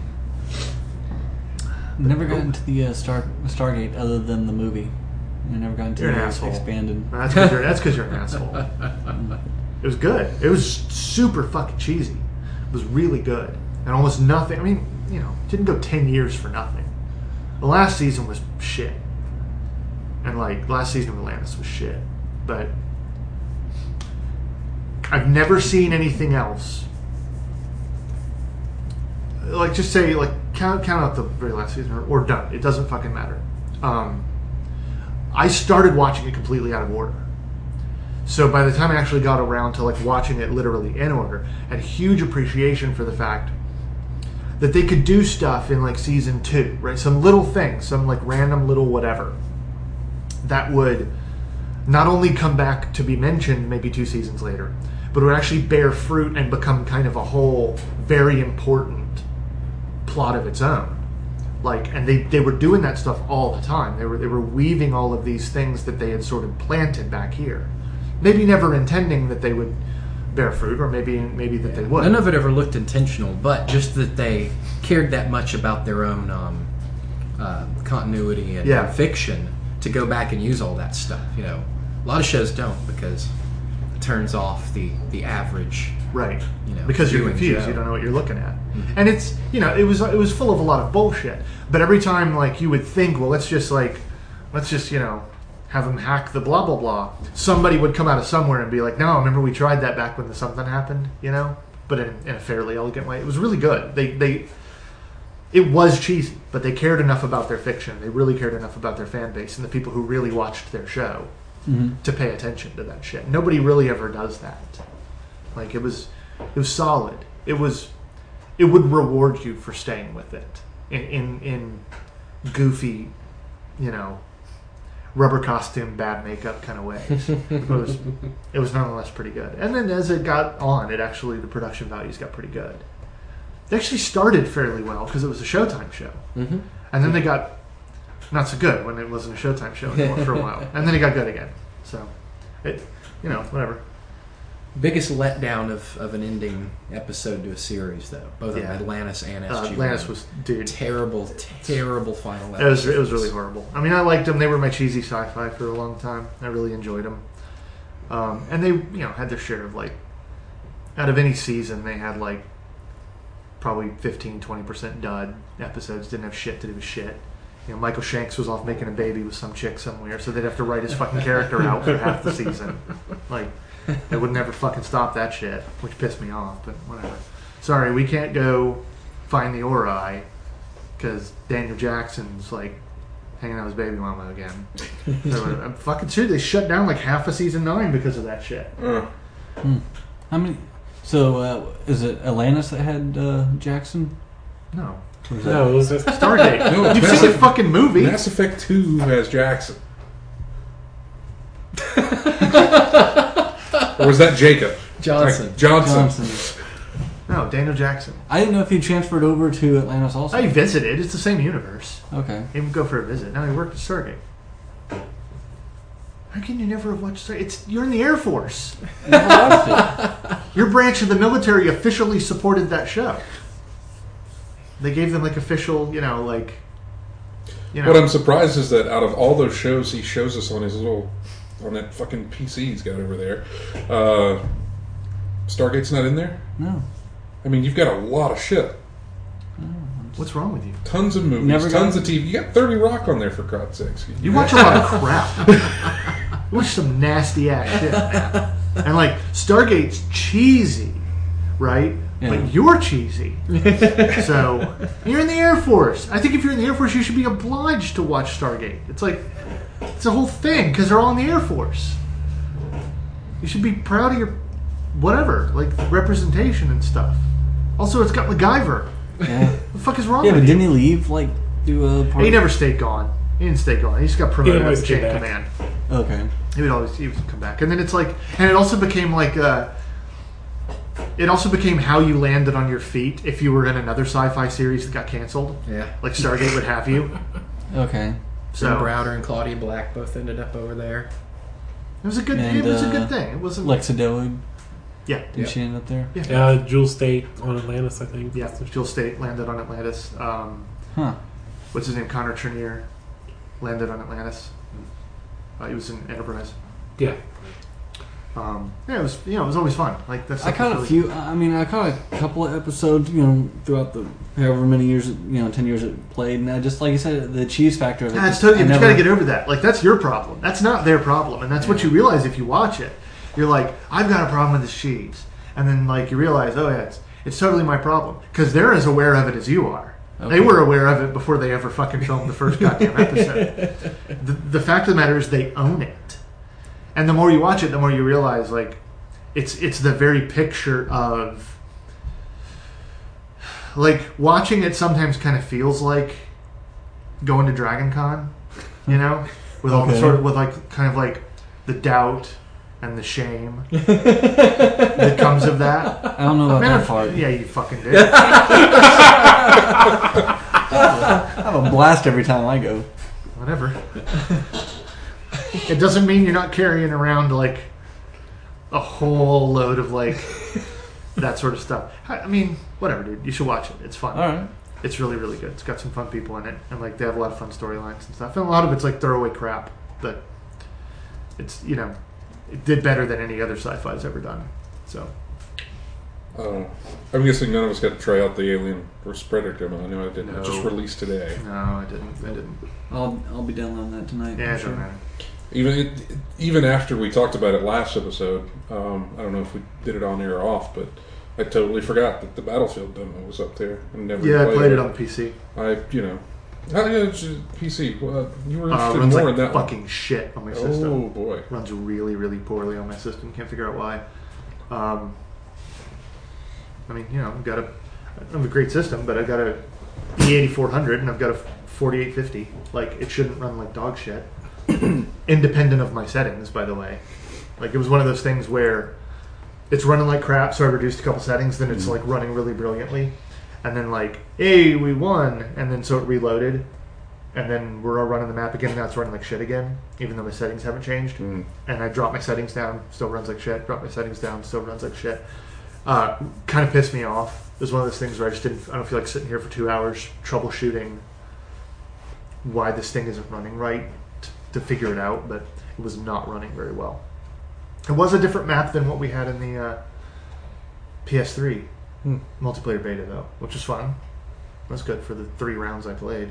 Never got into the uh, Star Stargate other than the movie. I never got into You're an the asshole. expanded. That's because you're, that's 'cause you're an asshole. It was good. It was super fucking cheesy. It was really good. And almost nothing. I mean, you know, it didn't go ten years for nothing. The last season was shit. And, like, last season of Atlantis was shit. But I've never seen anything else. Like, just say, like, count count out the very last season or, or done. It doesn't fucking matter. Um, I started watching it completely out of order. So by the time I actually got around to, like, watching it literally in order, I had huge appreciation for the fact that they could do stuff in, like, season two, right? Some little things, some, like, random little whatever that would not only come back to be mentioned maybe two seasons later, but would actually bear fruit and become kind of a whole very important plot of its own. Like, and they, they were doing that stuff all the time. They were they were weaving all of these things that they had sort of planted back here. Maybe never intending that they would bear fruit, or maybe maybe that they would. None of it ever looked intentional, but just that they cared that much about their own um, uh, continuity and, Yeah. and fiction to go back and use all that stuff. You know, a lot of shows don't because it turns off the the average. Right. You know, because you're viewing confused, show. you don't know what you're looking at. And it's, you know, it was it was full of a lot of bullshit. But every time, like, you would think, well, let's just, like, let's just, you know, have them hack the blah, blah, blah. Somebody would come out of somewhere and be like, no, remember we tried that back when the something happened, you know? But in, in a fairly elegant way. It was really good. They, they, it was cheesy, but they cared enough about their fiction. They really cared enough about their fan base and the people who really watched their show Mm-hmm. to pay attention to that shit. Nobody really ever does that. Like, it was, it was solid. It was, it would reward you for staying with it in in, in goofy, you know, rubber costume, bad makeup kind of ways. It was, it was nonetheless pretty good. And then as it got on, it actually, the production values got pretty good. They actually started fairly well because it was a Showtime show, Mm-hmm. and then they got not so good when it wasn't a Showtime show anymore for a while, and then it got good again. So, it, you know, whatever. Biggest letdown of, of an ending episode to a series, though. Both Yeah. of Atlantis and S G Uh, one. Atlantis was, dude, terrible, terrible final it was episode. it was really horrible. I mean, I liked them. They were my cheesy sci-fi for a long time. I really enjoyed them, um, and they, you know, had their share of, like, out of any season, they had like probably fifteen, twenty percent dud episodes. Didn't have shit to do with shit. You know, Michael Shanks was off making a baby with some chick somewhere, so they'd have to write his fucking character out for half the season. Like, they would never fucking stop that shit, which pissed me off, but whatever. Sorry, we can't go find the Ori because Daniel Jackson's, like, hanging out with his baby mama again. So, I'm fucking serious. They shut down, like, half of season nine because of that shit. Uh, How many? So uh, is it Atlantis that had uh, Jackson? No. Or was that- No, it was just Stargate. No, You've Mass seen the Effect- fucking movie. Mass Effect two has Jackson. Or was that Jacob? Johnson. Like, Johnson. Johnson. No, Daniel Jackson. I didn't know if he transferred over to Atlantis also. I visited. It's the same universe. Okay. He would go for a visit. Now he worked at Stargate. How can you never have watched Stargate? It's, you're in the Air Force. Never watched it. Your branch of the military officially supported that show. They gave them, like, official, you know, like, you know. What I'm surprised is that out of all those shows he shows us on his little, on that fucking P C he's got over there, uh, Stargate's not in there? No. I mean, you've got a lot of shit. What's wrong with you? Tons of movies, Never tons got- of T V. You got thirty Rock on there, for God's sakes. You watch a lot of crap. You watch some nasty ass shit, man. And, like, Stargate's cheesy, right? Yeah. but you're cheesy. So you're in the Air Force. I think if you're in the Air Force, you should be obliged to watch Stargate. It's like it's a whole thing because they're all in the Air Force. You should be proud of your whatever, like representation and stuff. Also, it's got MacGyver. Yeah. What the fuck is wrong Yeah, with but you? didn't he leave? Like, do a part? He never stayed gone. He didn't stay gone. He just got promoted always as chain came of back. command. Okay. He would always he would come back, and then it's like, and it also became like, uh, it also became how you landed on your feet if you were in another sci-fi series that got canceled. Yeah. Like Stargate would have you. Okay. So Jim Browder and Claudia Black both ended up over there. it was a good. And, it was a uh, good thing. It wasn't. Lexa Doig. yeah, Did she end up there? yeah, Uh, Jewel State on Atlantis, I think. yeah. Jill State landed on Atlantis. Um, Huh. what's his name? Connor Trenier landed on Atlantis. Uh, he was in Enterprise. Yeah. Um, yeah, it was. You know, it was always fun. Like that's. I caught a few. I mean, I caught a couple of episodes. You know, throughout the however many years, it- you know, ten years it played, and I just like you said, the cheese factor of it. That's just- totally. I You never- got to get over that. Like that's your problem. That's not their problem, and that's what you realize if you watch it. You're like, I've got a problem with this cheese, and then like you realize, oh yeah, it's it's totally my problem because they're as aware of it as you are. Okay. They were aware of it before they ever fucking filmed the first goddamn episode. the, the fact of the matter is, they own it, and the more you watch it, the more you realize like it's it's the very picture of like watching it. Sometimes kind of feels like going to Dragon Con, you know, with all the Okay. sort of with like kind of like the doubt and the shame that comes of that. I don't know about Man, that part. yeah, you fucking did. I have a blast every time I go. Whatever. It doesn't mean you're not carrying around like a whole load of like that sort of stuff. I I mean, whatever, dude. You should watch it. It's fun. All right. It's really, really good. It's got some fun people in it, and like they have a lot of fun storylines and stuff. And a lot of it's like throwaway crap, but it's you know, it did better than any other sci-fi's ever done. So Uh, I'm guessing none of us got to try out the Alien versus Predator demo. I know I didn't. No. It just released today. no, I didn't. I didn't. I'll I'll be downloading that tonight. Yeah, I'm it sure. doesn't matter. Even it, even after we talked about it last episode, um, I don't know if we did it on air or off, but I totally forgot that the Battlefield demo was up there. I never Yeah, I played, played it on P C. I you know, oh, yeah, it's just P C. Well, you were Uh, interested runs more like in that fucking shit on my one. system. Oh boy. Runs really, really poorly on my system. Can't figure out why. Um, I mean, you know, I've got a, I have a great system, but I've got a E eighty-four hundred and I've got a forty-eight fifty. Like, it shouldn't run like dog shit. Independent of my settings, by the way. Like, it was one of those things where it's running like crap, so I reduced a couple settings, then it's like running really brilliantly. And then like, hey, we won, and then so it reloaded. And then we're all running the map again, now it's running like shit again, even though my settings haven't changed. Mm. And I drop my settings down, still runs like shit. Drop my settings down, still runs like shit. Uh, kind of pissed me off. It was one of those things where I just didn't. I don't feel like sitting here for two hours troubleshooting why this thing isn't running right t- to figure it out. But it was not running very well. It was a different map than what we had in the uh, P S three Hmm. multiplayer beta, though, which was fun. That's good for the three rounds I played.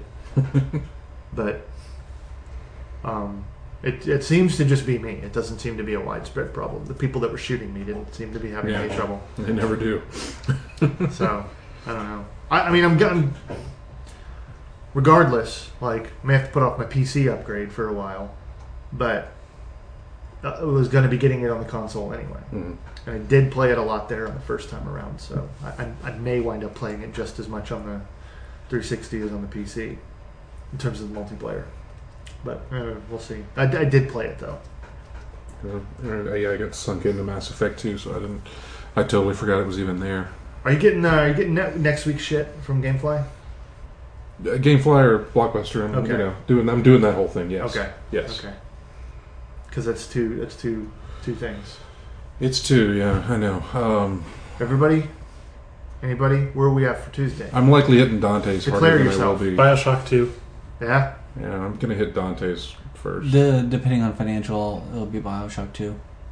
But um, it it seems to just be me. It doesn't seem to be a widespread problem. The people that were shooting me didn't seem to be having Yeah. any trouble. They never do. So I don't know. I, I mean, I'm getting. Regardless, like, I may have to put off my P C upgrade for a while, but I was going to be getting it on the console anyway. Mm. And I did play it a lot there on the first time around, so I, I, I may wind up playing it just as much on the three sixty as on the P C in terms of the multiplayer. But uh, we'll see. I, I did play it though. Uh, yeah, I got sunk into Mass Effect too, so I didn't. I totally forgot it was even there. Are you getting uh, are you getting ne- next week's shit from GameFly? Uh, Gamefly or Blockbuster? I'm, Okay. you know, doing. I'm doing that whole thing. Yes. Okay. Yes. Okay. Because that's two. That's two. Two things. It's two. Yeah, I know. Um, Everybody. Anybody? Where are we at for Tuesday? I'm likely hitting Dante's Declare harder than yourself. I will be. Bioshock two. Yeah. Yeah, I'm gonna hit Dante's first. The, depending on financial, it'll be Bioshock two.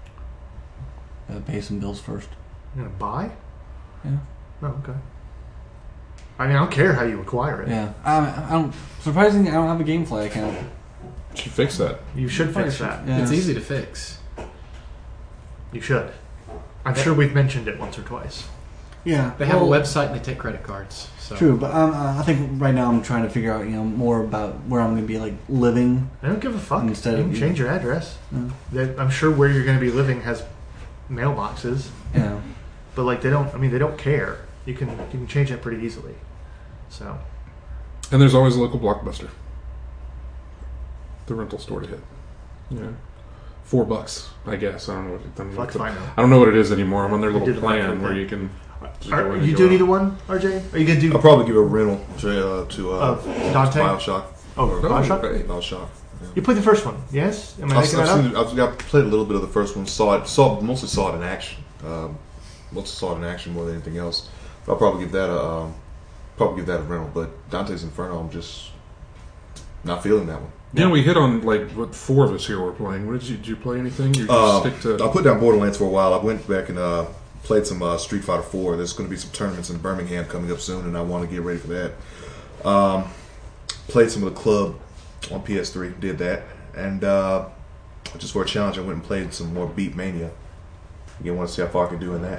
Gotta pay some bills first. You're gonna buy? Yeah. Oh, okay. I mean, I don't care how you acquire it. Yeah. I, I don't. Surprisingly, I don't have a GameFly account. Should fix that. You should fix that. Yeah. It's easy to fix. You should. I'm sure we've mentioned it once or twice. Yeah, They have well, a website and they take credit cards. So. True, but um, uh, I think right now I'm trying to figure out, you know, more about where I'm going to be like living. I don't give a fuck. Instead you of can you- change your address. Yeah. That- I'm sure where you're going to be living has mailboxes, Yeah. but like they don't. I mean, they don't care. You can you can change that pretty easily. So And there's always a local Blockbuster. The rental store to hit. Yeah. Four bucks, I guess. I don't know what, I don't know fuck what if I the- know. I don't know what it is anymore. I'm on their You little did the right plan thing. where you can. just Are, go in and you go do out. need a one, R J? Are you going to do? I'll probably give a rental to uh, to uh, Of Dante? Bioshock. Oh, Or- Bioshock? Okay, Bioshock. Yeah. You played the first one, yes? Am I I've, making I've, that up? seen, I've, I've played a little bit of the first one. Saw it. Saw mostly saw it in action. Um, mostly saw it in action more than anything else. But I'll probably give that a um, probably give that a rental. But Dante's Inferno, I'm just not feeling that one. Yeah, we hit on like what four of us here were playing. What did you did you play anything? You just Uh, stick to. I put down Borderlands for a while. I went back and uh, played some uh, Street Fighter four. There's going to be some tournaments in Birmingham coming up soon, and I want to get ready for that. Um, played some of the club on P S three. Did that, and uh, just for a challenge, I went and played some more Beat Mania. Again, want to see how far I can do in that.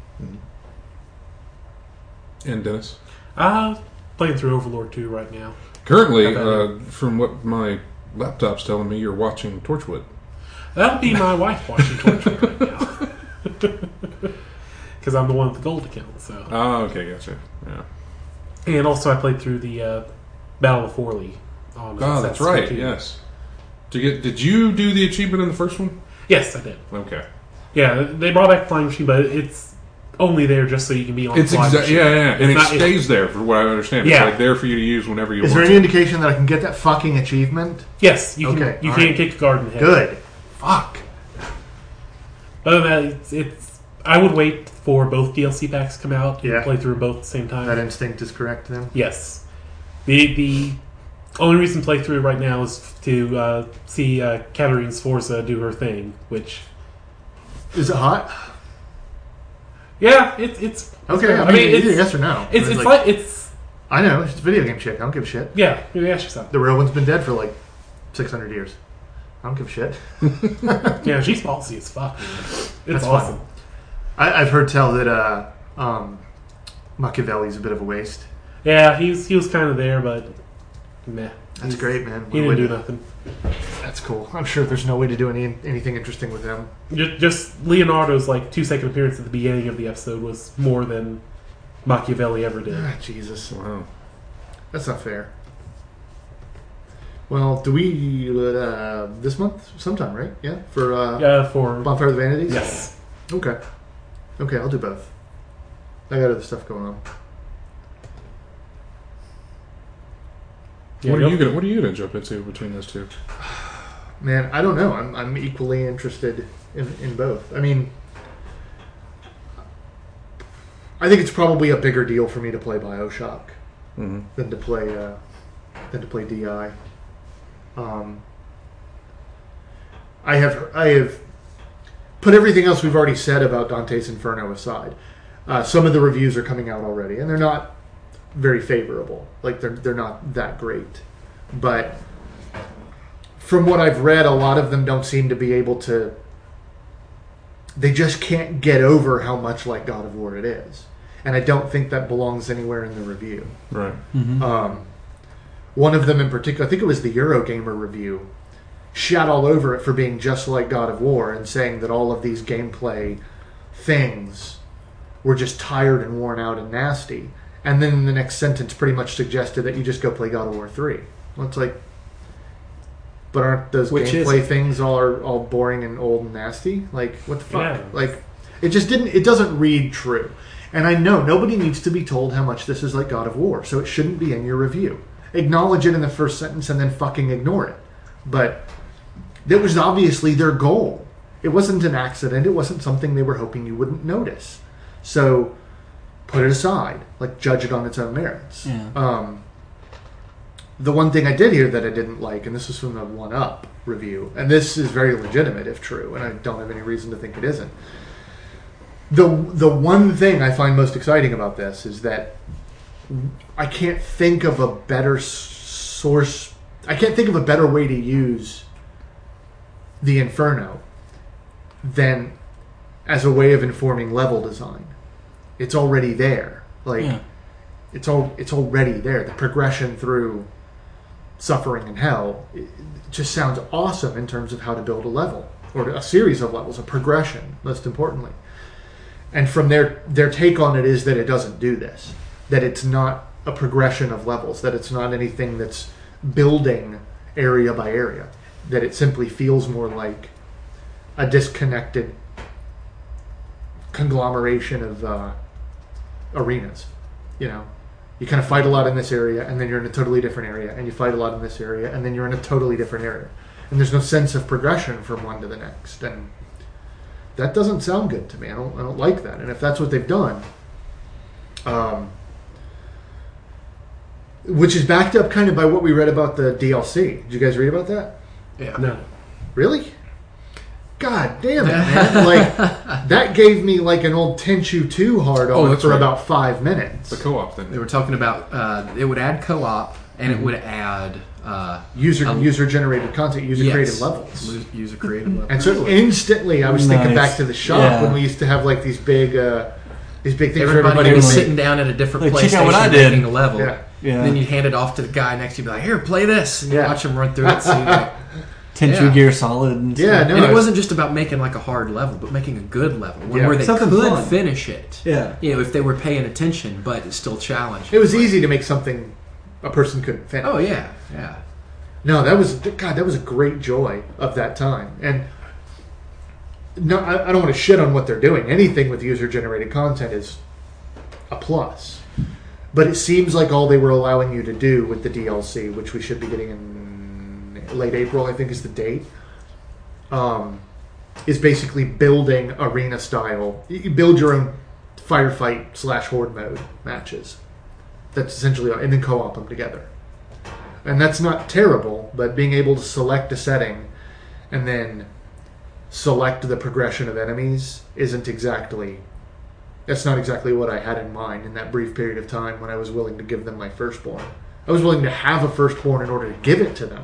And Dennis. Uh, playing through Overlord two right now. Currently, How about uh, from what my laptop's telling me, you're watching Torchwood. That'll be my wife watching Torchwood right now. Because I'm the one with the gold account. So, Oh, okay, gotcha. Yeah. and also I played through the uh, Battle of Forley. On, uh, Oh, that's Assassin's right. Creed two. Yes. Did you get? Did you do the achievement in the first one? Yes, I did. Okay. Yeah, they brought back Flying Machine, but it's only there just so you can be on It's the Flying exactly Machine. yeah, yeah, and It's it not- stays there for what I understand. Yeah. It's like there for you to use whenever you Is want. there to. any indication that I can get that fucking achievement? Yes, you can. Okay, you all can right. kick a guard in the head. Good. Fuck. Other than that, it's, it's. I would wait for both D L C packs to come out and Yeah. play through both at the same time. That instinct is correct then. Yes. The the only reason to play through it right now is to uh, see uh, Katarina Sforza do her thing, which Is it hot? yeah, it's it's Okay, I mean, I mean, either it's yes or no. it's I mean, it's like it's I know it's a video game chick. I don't give a shit. yeah. Maybe ask yourself. The real one's been dead for like six hundred years. I don't give a shit. Yeah, she's ballsy as fuck. Man. It's That's awesome. fine. I, I've heard tell that uh, um, Machiavelli's a bit of a waste. Yeah, he's he was kind of there, but meh. That's He's- great, man. He What didn't do way- nothing. That's cool. I'm sure there's no way to do any anything interesting with him. Just, just Leonardo's like two second appearance at the beginning of the episode was more than Machiavelli ever did. Ah, Jesus, Wow. that's not fair. Well, do we uh, this month sometime, right? Yeah, for uh, Yeah, for Bonfire of the Vanities. yes. Okay. Okay, I'll do both. I got other stuff going on. Yeah, what are go- you gonna What are you gonna jump into between those two? Man, I don't know. I'm I'm equally interested in, in both. I mean, I think it's probably a bigger deal for me to play BioShock Mm-hmm. than to play uh, than to play D I. Um, I have I have put everything else we've already said about Dante's Inferno aside. Uh, some of the reviews are coming out already, and they're not very favorable. Like they're they're not that great, but from what I've read, a lot of them don't seem to be able to. They just can't get over how much like God of War it is, and I don't think that belongs anywhere in the review. Right. Um, one of them in particular, I think it was the Eurogamer review, shat all over it for being just like God of War and saying that all of these gameplay things were just tired and worn out and nasty. And then the next sentence pretty much suggested that you just go play God of War three. Well, it's like, but aren't those Which is gameplay it? things all are all boring and old and nasty? Like, what the fuck? Yeah. Like, it just didn't. It doesn't read true. And I know nobody needs to be told how much this is like God of War, so it shouldn't be in your review. Acknowledge it in the first sentence and then fucking ignore it. But that was obviously their goal. It wasn't an accident. It wasn't something they were hoping you wouldn't notice. So put it aside. Like, judge it on its own merits. Yeah. Um, the one thing I did hear that I didn't like, and this was from the one up review, and this is very legitimate if true, and I don't have any reason to think it isn't. The the one thing I find most exciting about this is that I can't think of a better s- source. I can't think of a better way to use the Inferno than as a way of informing level design. It's already there. Like Yeah. it's all it's already there. The progression through suffering and hell it just sounds awesome in terms of how to build a level or a series of levels, a progression, most importantly. And from their their take on it is that it doesn't do this, that it's not a progression of levels, that it's not anything that's building area by area, that it simply feels more like a disconnected conglomeration of uh, arenas. You know, you kind of fight a lot in this area, and then you're in a totally different area, and you fight a lot in this area, and then you're in a totally different area, and there's no sense of progression from one to the next, and that doesn't sound good to me. I don't, I don't like that. And if that's what they've done, um, which is backed up kind of by what we read about the D L C. Did you guys read about that? Yeah. No. Really? God damn it, man. Like, that gave me like an old Tenchu two hard Oh, on that's for right. about five minutes. The co-op thing. They were talking about uh, it would add co-op and it would add uh, User um, user generated content, user yes, created levels. lu- User created levels. And so instantly I was thinking Nice. back to the shop Yeah. when we used to have like these big uh, these big things Everybody, for everybody was to make. sitting down at a different Like, PlayStation check out what I did. making a level. Yeah. Yeah. And then you'd hand it off to the guy next to you, be like, "Here, play this." And you Yeah. watch him run through it. So like, Tenchu Yeah. Gear Solid. And Yeah, stuff. no, and it I- wasn't just about making like a hard level, but making a good level, one Yeah. where they Something could fun. finish it. Yeah. You know, if they were paying attention, but it's still challenging. It was easy to make something a person couldn't finish. Oh yeah, yeah. No, that was God. That was a great joy of that time. And no, I, I don't want to shit on what they're doing. Anything with user-generated content is a plus. But it seems like all they were allowing you to do with the D L C, which we should be getting in late April, I think is the date, um, is basically building arena style. You you build your own firefight slash horde mode matches. That's essentially, and then co-op them together. And that's not terrible, but being able to select a setting and then select the progression of enemies isn't exactly, that's not exactly what I had in mind in that brief period of time when I was willing to give them my firstborn. I was willing to have a firstborn in order to give it to them.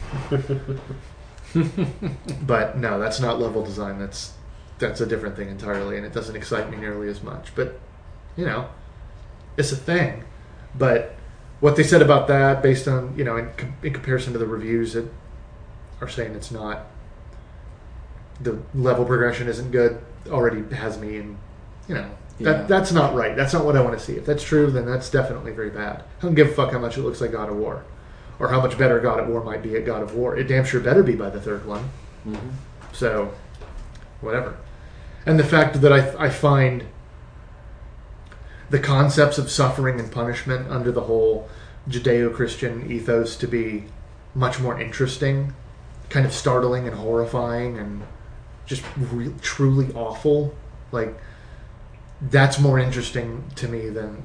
But no, that's not level design. That's that's a different thing entirely, and it doesn't excite me nearly as much. But, you know, it's a thing. But what they said about that, based on, you know, in, com- in comparison to the reviews that are saying it's not, the level progression isn't good, already has me in, you know, that Yeah. that's not right. That's not what I want to see. If that's true, then that's definitely very bad. I don't give a fuck how much it looks like God of War, or how much better God of War might be at God of War. It damn sure better be by the third one. So, whatever. And the fact that I, I find the concepts of suffering and punishment under the whole Judeo-Christian ethos to be much more interesting, kind of startling and horrifying and just re- truly awful. Like, that's more interesting to me than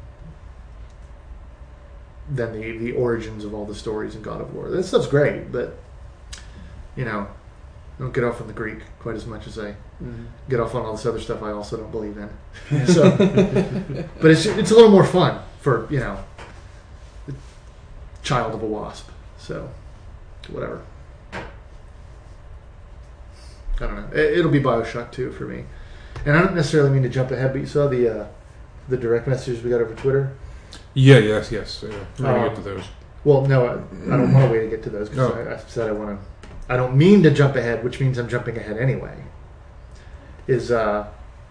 than the, the origins of all the stories in God of War. That stuff's great, but, you know, I don't get off on the Greek quite as much as I get off on all this other stuff I also don't believe in. So, but it's it's a little more fun for, you know, the child of a wasp. So, whatever. I don't know. It, it'll be BioShock two for me. And I don't necessarily mean to jump ahead, but you saw the uh, the direct messages we got over Twitter? Yeah, yes, yes. Yeah. We're going to Um, get to those. Well, no, I, I don't want to wait to get to those because No. I, I said I want to. I don't mean to jump ahead, which means I'm jumping ahead anyway. Is uh,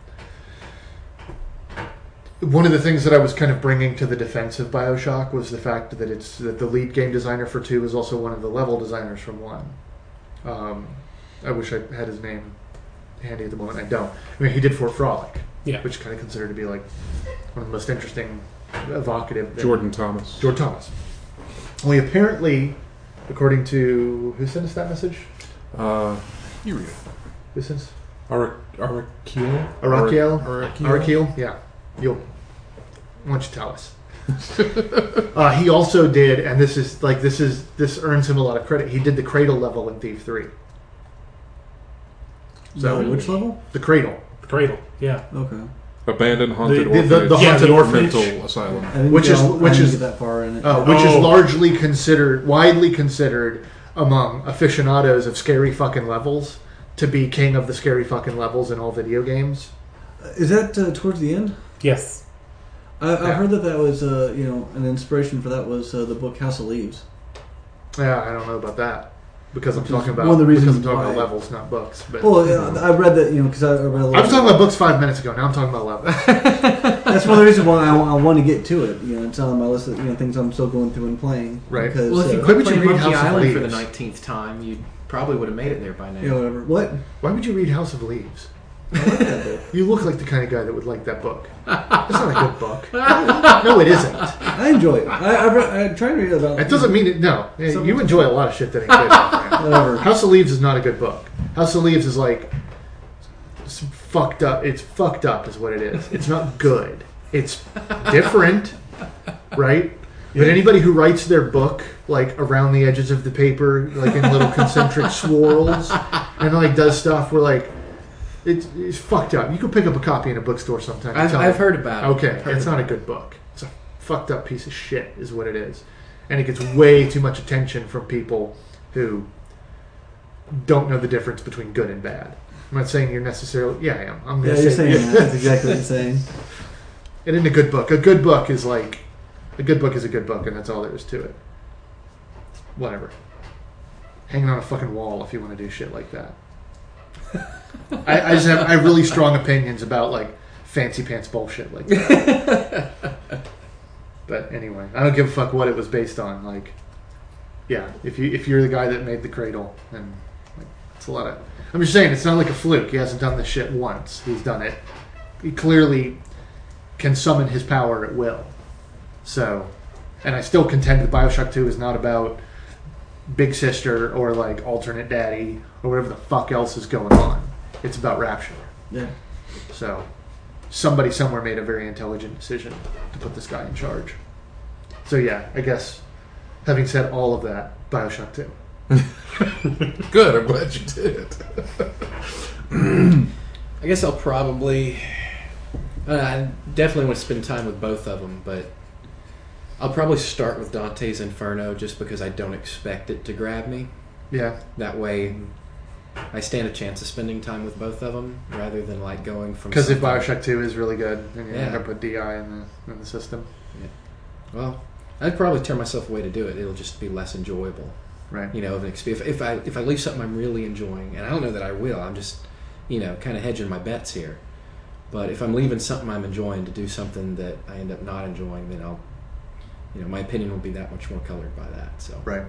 one of the things that I was kind of bringing to the defense of BioShock was the fact that it's that the lead game designer for two is also one of the level designers from one. Um, I wish I had his name handy at the moment. I don't. I mean, he did Fort Frolic, Yeah. which kind of considered to be like one of the most interesting, evocative. Jordan Thomas. George Thomas. Only apparently, according to who sent us that message? Uh, you read it. Who sent us? Ara- Arakiel? Arakiel? Ara- Arakiel? Yeah. You'll. Why don't you tell us? uh, he also did, and this is like this is this earns him a lot of credit. He did the Cradle level in Thief three. So, which level? The Cradle, The Cradle. Yeah. Okay. Abandoned haunted The- the- the- orphanage. the haunted orphanage. Mental asylum. I didn't Which get is- all- I which didn't is- get that far in it. uh, which Oh. is largely considered, widely considered among aficionados of scary fucking levels to be king of the scary fucking levels in all video games. Is that uh, towards the end? Yes. I, I've Yeah. heard that that was, uh, you know, an inspiration for that was uh, the book House of Leaves. Yeah, I don't know about that because I'm Which is talking about one of the reasons because I'm talking why- about levels, not books. But Well, yeah, I read that, you know, because I read a I lot. was talking about books five minutes ago. Now I'm talking about levels. That's one of the reasons why I, I want to get to it. You know, it's on my list of you know things I'm still going through and playing. Right. Because, Well, if you uh, Why would played you read Monkey House of Island for the Leaves? nineteenth time, you probably would have made it there by now. yeah, whatever. What? Why would you read House of Leaves? I like that book. You look like the kind of guy that would like that book. It's not a good book. No, it isn't. I enjoy it. I, I, re- I try to read it about. It doesn't mean it. No, Some- you enjoy a lot of shit that ain't good. man. Whatever. House of Leaves is not a good book. House of Leaves is like it's fucked up. It's fucked up, is what it is. It's not good. It's different, right? But anybody who writes their book like around the edges of the paper, like in little concentric swirls, and like does stuff where like it's, it's fucked up. You could pick up a copy in a bookstore sometime. and I've, tell I've me. heard about it. Okay, Heard it's about not a good book. It's a fucked up piece of shit, is what it is, and it gets way too much attention from people who don't know the difference between good and bad. I'm not saying you're necessarily. Yeah, I am. I'm Yeah, gonna you're say saying that. That's exactly what you're saying. It isn't a good book. A good book is like a good book is a good book, and that's all there is to it. Whatever. Hanging on a fucking wall if you want to do shit like that. I, I just have I have really strong opinions about like fancy pants bullshit like that. But anyway, I don't give a fuck what it was based on. Like, yeah, if you if you're the guy that made the cradle, then like, it's a lot of. I'm just saying, it's not like a fluke. He hasn't done this shit once. He's done it. He clearly can summon his power at will. So, and I still contend that Bioshock two is not about Big Sister or like alternate daddy or whatever the fuck else is going on. It's about Rapture. Yeah. So, somebody somewhere made a very intelligent decision to put this guy in charge. So yeah, I guess having said all of that, Bioshock two. Good. I'm glad you did. I guess I'll probably. Uh, I definitely want to spend time with both of them, but I'll probably start with Dante's Inferno just because I don't expect it to grab me. Yeah. That way, I stand a chance of spending time with both of them rather than like going from. Because if something- Bioshock two is really good, then you Yeah. end up with D I in the in the system. Well, I'd probably turn myself away to do it. It'll just be less enjoyable. Right. You know, of an exp- if, if I if I leave something I'm really enjoying, and I don't know that I will, I'm just, you know, kind of hedging my bets here. But if I'm leaving something I'm enjoying to do something that I end up not enjoying, then I'll, you know, my opinion will be that much more colored by that. So Right.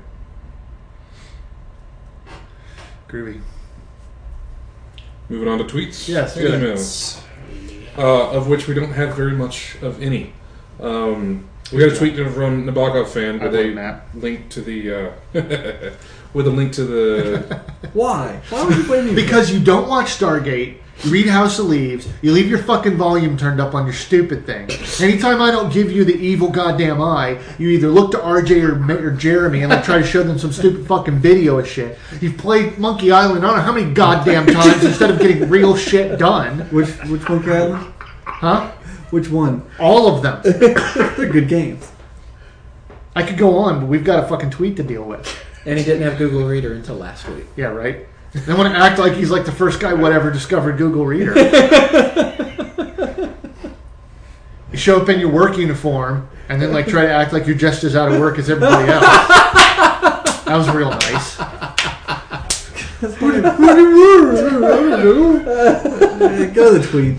Groovy. Moving on to tweets. Yes, and good. emails, uh, of which we don't have very much of any. Um, we got a tweet from Nabokov fan I with blame a Matt. link to the uh, with a link to the Why? Why would you blame me? Because you don't watch Stargate, you read House of Leaves, you leave your fucking volume turned up on your stupid thing. Anytime I don't give you the evil goddamn eye, you either look to R J or, Ma- or Jeremy and like try to show them some stupid fucking video of shit. You've played Monkey Island I don't know how many goddamn times instead of getting real shit done. Which which Monkey Island? Huh? Which one? All of them. They're good games. I could go on, but we've got a fucking tweet to deal with. and he didn't have Google Reader until last week. Yeah, right? They want to act like he's like the first guy whatever discovered Google Reader. You show up in your work uniform and then like try to act like you're just as out of work as everybody else. That was real nice. Go to the tweet.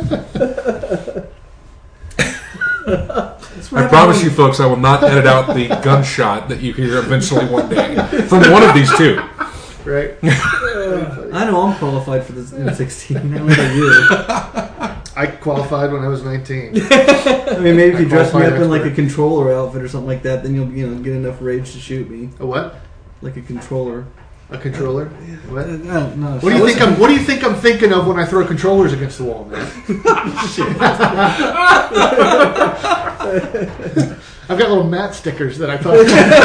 I promise you folks I will not edit out the gunshot that you hear eventually one day from one of these two. Right? I know I'm qualified for this in sixteen. How about you? I qualified when I was nineteen. I mean, maybe if you I dress me up qualified in like a expert. controller outfit or something like that, then you'll you know get enough rage to shoot me. A what? Like a controller. A controller? What? I don't know. What do you think I'm what do you think I'm thinking of when I throw controllers against the wall, man? I've got little mat stickers that I thought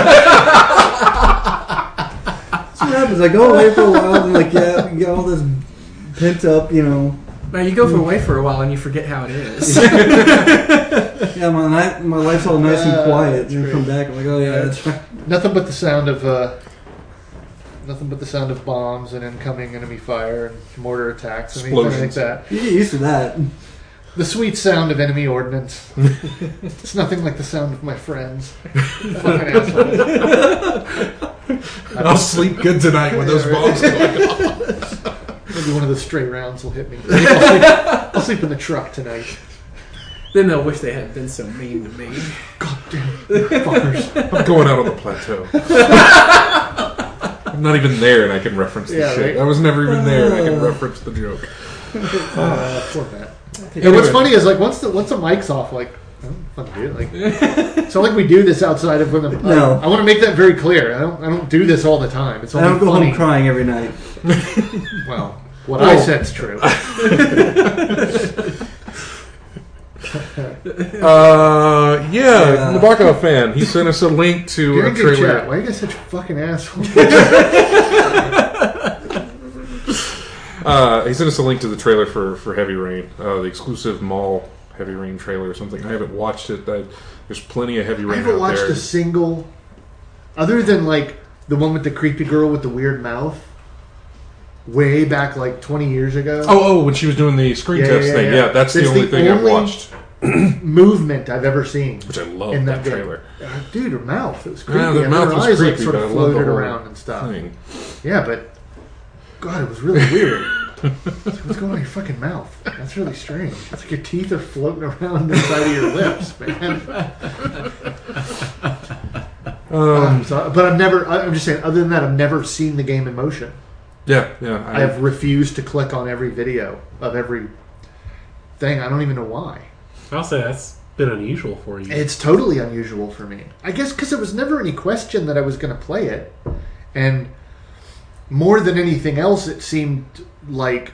That's what happens. I go away for a while, and like yeah, you get all this pent up, you know. Now you go for away for a while and you forget how it is. Yeah, my night, my life's all nice Uh, and quiet, that's and you come back, I'm like, oh yeah, that's right. nothing but the sound of uh, nothing but the sound of bombs and incoming enemy fire and mortar attacks and anything like Explosions. that. You get used to that. The sweet sound of enemy ordnance. It's nothing like the sound of my friends. Fucking assholes. I'll sleep good tonight when those bombs go off. Maybe one of the stray rounds will hit me. Maybe I'll, sleep, I'll sleep in the truck tonight. Then they'll wish they hadn't been so mean to me. God damn it, fuckers. I'm going out on the plateau. I'm not even there and I can reference the Yeah, shit. right. I was never even there and I can reference the joke. Uh, poor Matt. Anyway. And what's funny is like once the once the mic's off, like I don't fucking do it. Like it's not like we do this outside of when the. No. I, I want to make that very clear. I don't. I don't do this all the time. It's I only don't go funny. home crying every night. Well, what I said's true. Uh, yeah, Yeah. Nabaka fan. He sent us a link to You're a in good trailer. chat. Why are you guys such fucking assholes? Uh, he sent us a link to the trailer for, for Heavy Rain, uh, the exclusive mall Heavy Rain trailer or something. I haven't watched it. I, there's plenty of Heavy I Rain haven't out watched there. a single, other than like the one with the creepy girl with the weird mouth, way back like twenty years ago. Oh, oh, when she was doing the screen Yeah, test yeah, thing. yeah. Yeah, that's the It's only the thing only- I've watched, Movement I've ever seen. which I love in that, that game. trailer. Uh, dude, her mouth. It was creepy. Yeah, the and mouth her was eyes creepy, like sort but of I love the floated whole around and stuff. thing. Yeah, but God, it was really weird. What's going on in your fucking mouth? That's really strange. It's like your teeth are floating around inside of your lips, man. Um, So, but I've never. I- I'm just saying. Other than that, I've never seen the game in motion. yeah, yeah. I, I have refused to click on every video of every thing. I don't even know why. I'll say that's been unusual for you. It's totally unusual for me. I guess because there was never any question that I was going to play it, and more than anything else, it seemed like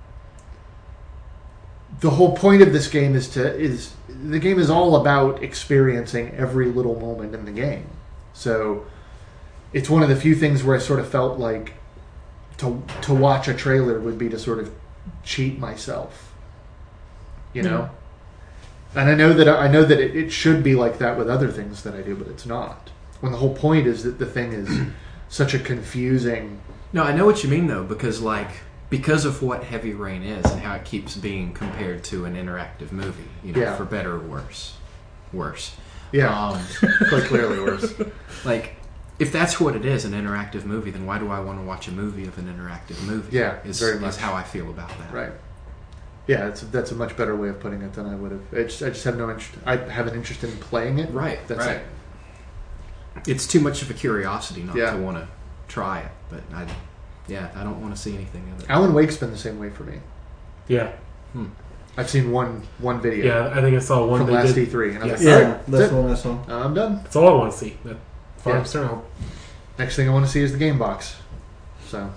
the whole point of this game is to is the game is all about experiencing every little moment in the game. So it's one of the few things where I sort of felt like to to watch a trailer would be to sort of cheat myself, you know. And I know that I know that it, it should be like that with other things that I do, but it's not. When the whole point is that the thing is such a confusing. No, I know what you mean though, because like because of what Heavy Rain is and how it keeps being compared to an interactive movie, you know, Yeah. for better or worse, worse. Yeah, Um, quite clearly worse. like if that's what it is, an interactive movie, then why do I want to watch a movie of an interactive movie? Yeah, is, very is much. how I feel about that. Right. Yeah, that's that's a much better way of putting it than I would have. I just, I just have no interest. I have an interest in playing it. Right, That's right. it. It's too much of a curiosity not Yeah. to want to try it, but I, yeah, I don't want to see anything of it. Alan Wake's been the same way for me. Yeah, I've seen one one video yeah. I think I saw one from they last did. E three, and I was Yes. like, Yeah, "All right, that's that's the it. one I saw. I'm done. That's all I want to see. That farms Yeah. around. Next thing I want to see is the game box. So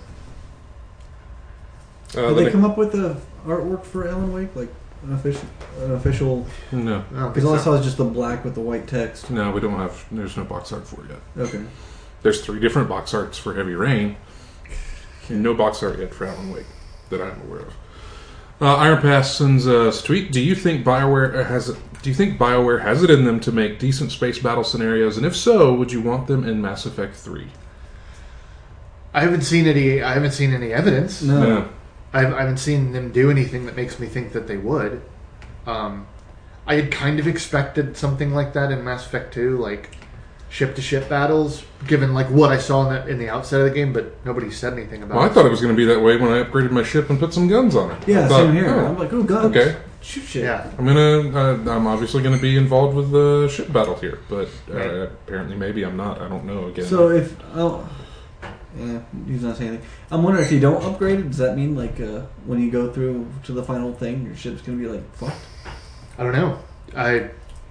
uh, Did the they come up with the artwork for Alan Wake, like an official, an official? no, I don't think Because all I so. saw is just the black with the white text. no, we don't have. There's no box art for it yet. Okay. There's three different box arts for Heavy Rain. No box art yet for Alan Wake that I'm aware of. Uh, Iron Pass sends us a tweet. Do you think BioWare has it? Do you think BioWare has it in them to make decent space battle scenarios? And if so, would you want them in Mass Effect three? I haven't seen any. I haven't seen any evidence. No. No. I haven't, I haven't seen them do anything that makes me think that they would. Um, I had kind of expected something like that in Mass Effect two, like ship-to-ship battles, given like what I saw in the, in the outset of the game, but nobody said anything about Well, I it. thought it was going to be that way when I upgraded my ship and put some guns on it. Yeah, I thought, same here. oh, I'm like, oh god. okay. Shoot shit. Yeah. I'm gonna. Uh, I'm obviously gonna be involved with the ship battle here, but uh, Right. apparently, maybe I'm not. I don't know. Again, So if oh, yeah, he's not saying anything. I'm wondering if you don't upgrade it, does that mean like uh, when you go through to the final thing, your ship's gonna be like fucked? I don't know. I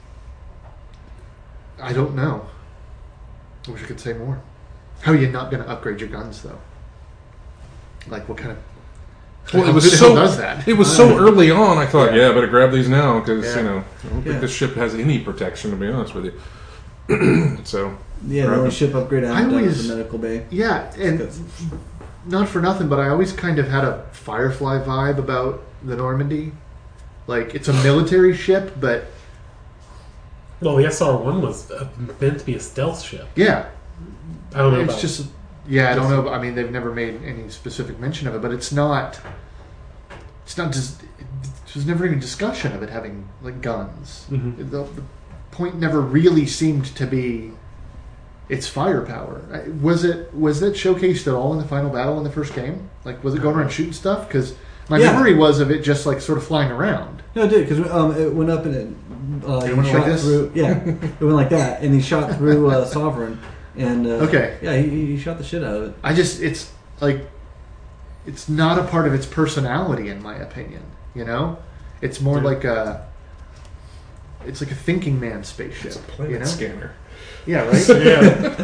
I don't know. I wish I could say more. How are you not going to upgrade your guns though? Like what kind of? Well, how it was who the so hell does that? It was so early on. I thought, Yeah. yeah, I better grab these now because Yeah. you know I don't Yeah. think this ship has any protection. To be honest with you, so Yeah, the Right. only ship upgrade I I haven't done always- is the medical bay. Yeah, and That's- not for nothing, but I always kind of had a Firefly vibe about the Normandy. Like it's a military ship, but Well, the S R one was uh, meant to be a stealth ship. yeah, I don't know it's about just yeah. I don't know. I mean, they've never made any specific mention of it, but it's not. It's not just there was never any discussion of it having like guns. Mhm. The, the point never really seemed to be its firepower. I- Was it was that showcased at all in the final battle in the first game? Like, was it going around shooting stuff? Because my Yeah. memory was of it just like sort of flying around. No, it did because um, it went up and it, uh, It he went shot like this? through. Yeah, it went like that, and he shot through uh, Sovereign. And uh, Okay. yeah, he, he shot the shit out of it. I just it's like it's not a part of its personality, in my opinion. You know, it's more Yeah. like a it's like a thinking man spaceship. It's a planet you know? scanner. Yeah, right. Yeah.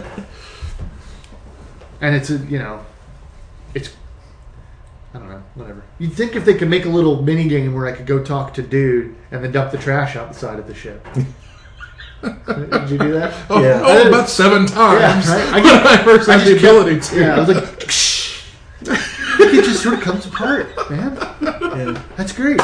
And it's a, you know, it's I don't know, whatever. You'd think if they could make a little mini game where I could go talk to dude and then dump the trash out the side of the ship. Did you do that? Oh, Yeah. oh, about seven times. Yeah, right? I I, get- I first I had the just kept- ability to. Yeah, I was like, it just sort of comes apart, man. Yeah. That's great.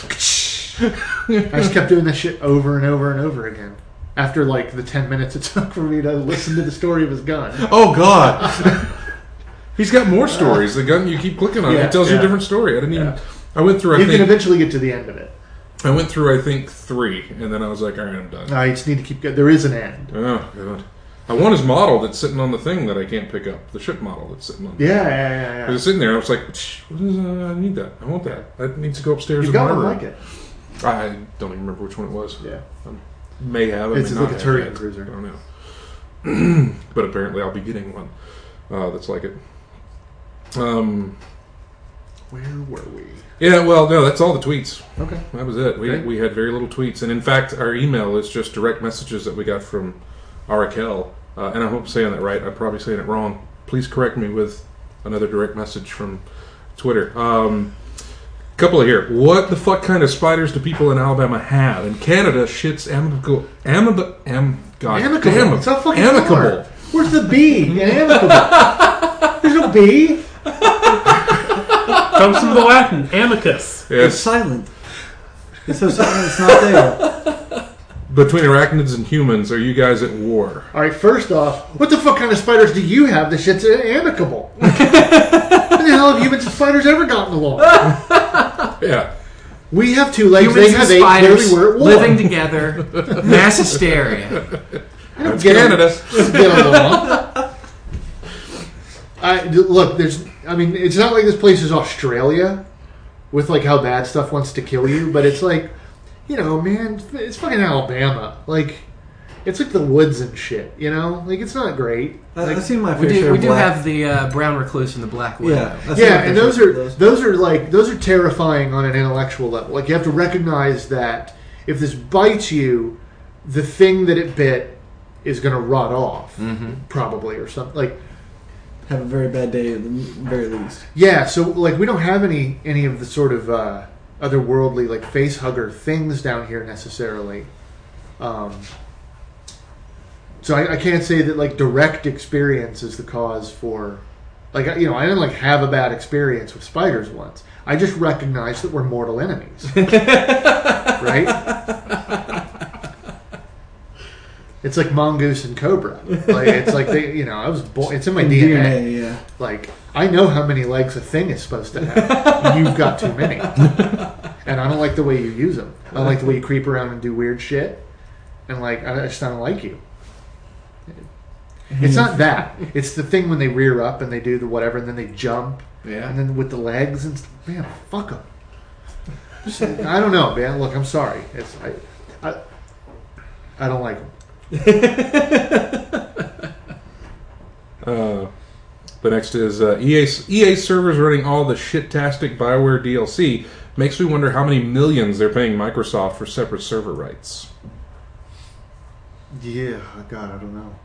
I just kept doing that shit over and over and over again. After like the ten minutes it took for me to listen to the story of his gun. Oh God, he's got more stories. The gun you keep clicking on, Yeah, it tells you yeah. a different story. I didn't even. Yeah. I went through. I You can think eventually get to the end of it. I went through. I think three, and then I was like, all right, I'm done. I just need to keep going. There is an end. Oh God, I want his model that's sitting on the thing that I can't pick up. The ship model that's sitting on. Yeah, yeah, yeah, It was yeah. sitting there. I was like, "Shh, what is, uh, I need that. I want that. That needs to go upstairs You've in got my one room." like it. I don't even remember which one it was. Yeah. May have. I It's may like not a have Turian yet. cruiser. I don't know. But apparently, I'll be getting one uh, that's like it. Um. Where were we? Yeah. Well, no. That's all the tweets. Okay. That was it. We Okay. we had very little tweets, and in fact, our email is just direct messages that we got from Arakel. Uh, and I hope I'm saying that right. I'm probably saying it wrong. Please correct me with another direct message from Twitter. Um, couple of here. What the fuck kind of spiders do people in Alabama have? In Canada, shit's amicable. Amicable. Am, God Amicable. damn it. It's not fucking amicable. hard. Where's the B in amicable? There's no B. Comes from the Latin, amicus. It's Yes. silent. It's so silent. It's not there. Between arachnids and humans, are you guys at war? All right. First off, what the fuck kind of spiders do you have? That shit's amicable. When the hell have humans and spiders ever gotten along? Yeah. We have two legs. Humans They have and eight. Clearly, spiders we're at war. living together. Mass hysteria. That's Get Canada. Get along. I look. There's. I mean, it's not like this place is Australia, with like how bad stuff wants to kill you. But it's like, you know, man, it's fucking Alabama. Like, it's like the woods and shit. You know, like it's not great. I, Like, I've seen my We fair do, share we of do black. have the uh, brown recluse and the black widow. Yeah, I've seen my yeah, fair and those share are of those. those are like those are terrifying on an intellectual level. Like you have to recognize that if this bites you, the thing that it bit is going to rot off, probably or something. Like have a very bad day at the very least. yeah, so like we don't have any any of the sort of uh, otherworldly like face hugger things down here necessarily. Um, so I, I can't say that like direct experience is the cause for like you know I didn't like have a bad experience with spiders once. I just recognize that we're mortal enemies, right? It's like mongoose and cobra. Like it's like they, you know, I was born. It's in my D N A. D N A, yeah. Like I know how many legs a thing is supposed to have. You've got too many, and I don't like the way you use them. I don't like the way you creep around and do weird shit, and like I just don't like you. It's not that. It's the thing when they rear up and they do the whatever, and then they jump, Yeah. and then with the legs and stuff. Man, fuck them. I don't know, man. Look, I'm sorry. It's I, I, I don't like them. Uh, the next is uh, E A. E A servers running all the shit-tastic BioWare D L C makes me wonder how many millions they're paying Microsoft for separate server rights. Yeah, God, I don't know.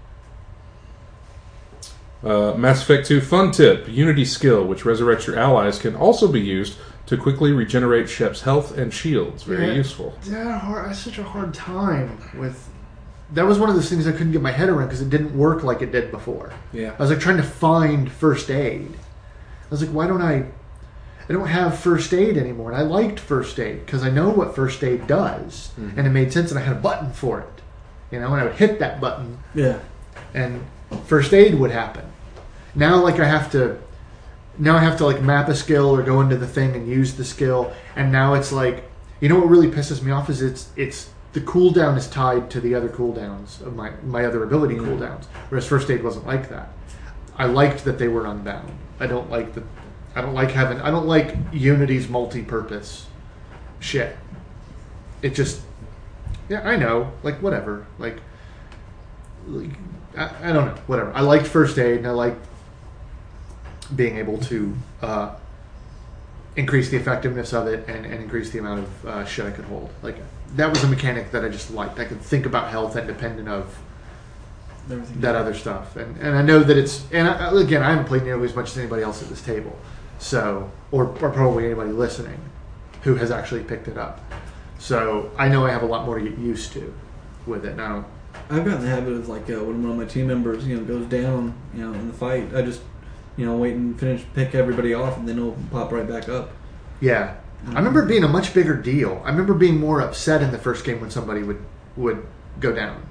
Uh, Mass Effect two fun tip: Unity skill, which resurrects your allies, can also be used to quickly regenerate Shep's health and shields. Very Yeah. useful. Yeah, hard, I had such a hard time with. That was one of those things I couldn't get my head around because it didn't work like it did before. Yeah. I was like trying to find first aid. I was like, why don't I? I don't have first aid anymore, and I liked first aid because I know what first aid does, Mm-hmm. and it made sense, and I had a button for it. You know, and I would hit that button, Yeah. and first aid would happen. Now, like I have to, now I have to like map a skill or go into the thing and use the skill, and now it's like You know what really pisses me off is it's it's the cooldown is tied to the other cooldowns of my my other ability Mm. cooldowns, whereas First Aid wasn't like that. I liked that they were unbound. I don't like the I don't like having I don't like Unity's multi-purpose shit. It just yeah I know like whatever like, like I, I don't know whatever. I liked First Aid and I liked being able to uh, increase the effectiveness of it and, and increase the amount of uh, shit I could hold. Like that was a mechanic that I just liked. I could think about health independent of Everything. that other stuff, and and I know that it's and I, again I haven't played nearly as much as anybody else at this table, so or, or probably anybody listening who has actually picked it up. So I know I have a lot more to get used to with it now. I've gotten the habit of like uh, when one of my team members, you know, goes down, you know, in the fight, I just, you know, wait and finish, pick everybody off, and then it'll pop right back up. Yeah, I remember it being a much bigger deal. I remember being more upset in the first game when somebody would would go down,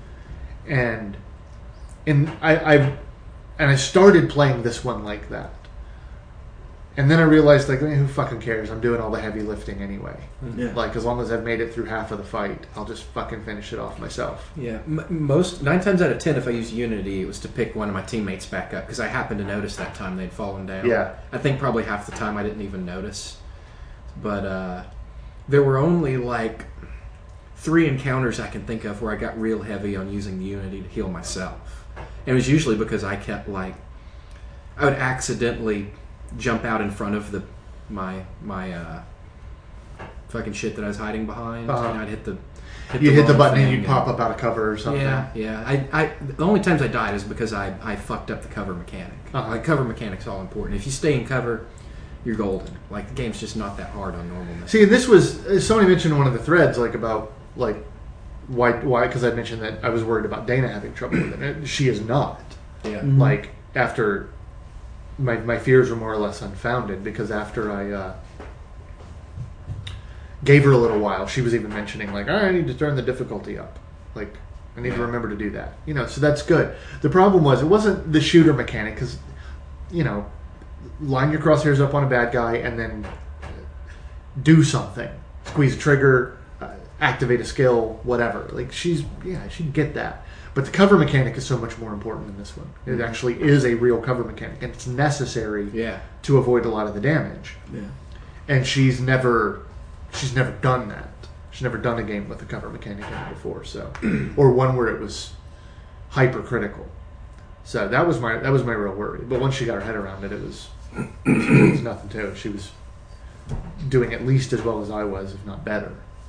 and and I, I and I started playing this one like that, and then I realized like, eh, who fucking cares? I'm doing all the heavy lifting anyway. Yeah. Like as long as I've made it through half of the fight, I'll just fucking finish it off myself. Yeah, M- most nine times out of ten, if I use Unity, it was to pick one of my teammates back up because I happened to notice that time they'd fallen down. Yeah. I think probably half the time I didn't even notice, but uh, there were only like three encounters I can think of where I got real heavy on using Unity to heal myself, and it was usually because I kept like I would accidentally jump out in front of the my my uh, fucking shit that I was hiding behind, Uh-huh. and I'd hit the hit You hit the wrong button and thing you pop up out of cover or something. Yeah, yeah. I, I, the only times I died is because I, I fucked up the cover mechanic. Uh-huh. Like, cover mechanic's all important. If you stay in cover, you're golden. Like, the game's just not that hard on normal missions. See, this was somebody mentioned in one of the threads like about like why why because I mentioned that I was worried about Dana having trouble with it. She is not. Yeah. Mhm. Like after my my fears were more or less unfounded because after I uh, gave her a little while, she was even mentioning like, oh, I need to turn the difficulty up. Like I need to remember to do that. You know, so that's good. The problem was it wasn't the shooter mechanic because you know, line your crosshairs up on a bad guy and then do something, squeeze a trigger, uh, activate a skill, whatever. Like she's yeah, she'd get that. But the cover mechanic is so much more important in this one. It actually is a real cover mechanic, and it's necessary Yeah. to avoid a lot of the damage. Yeah. And she's never, she's never done that. She's never done a game with a cover mechanic in it before, so or one where it was hypercritical. So that was my that was my real worry. But once she got her head around it, it was it was nothing to it. She was doing at least as well as I was, if not better.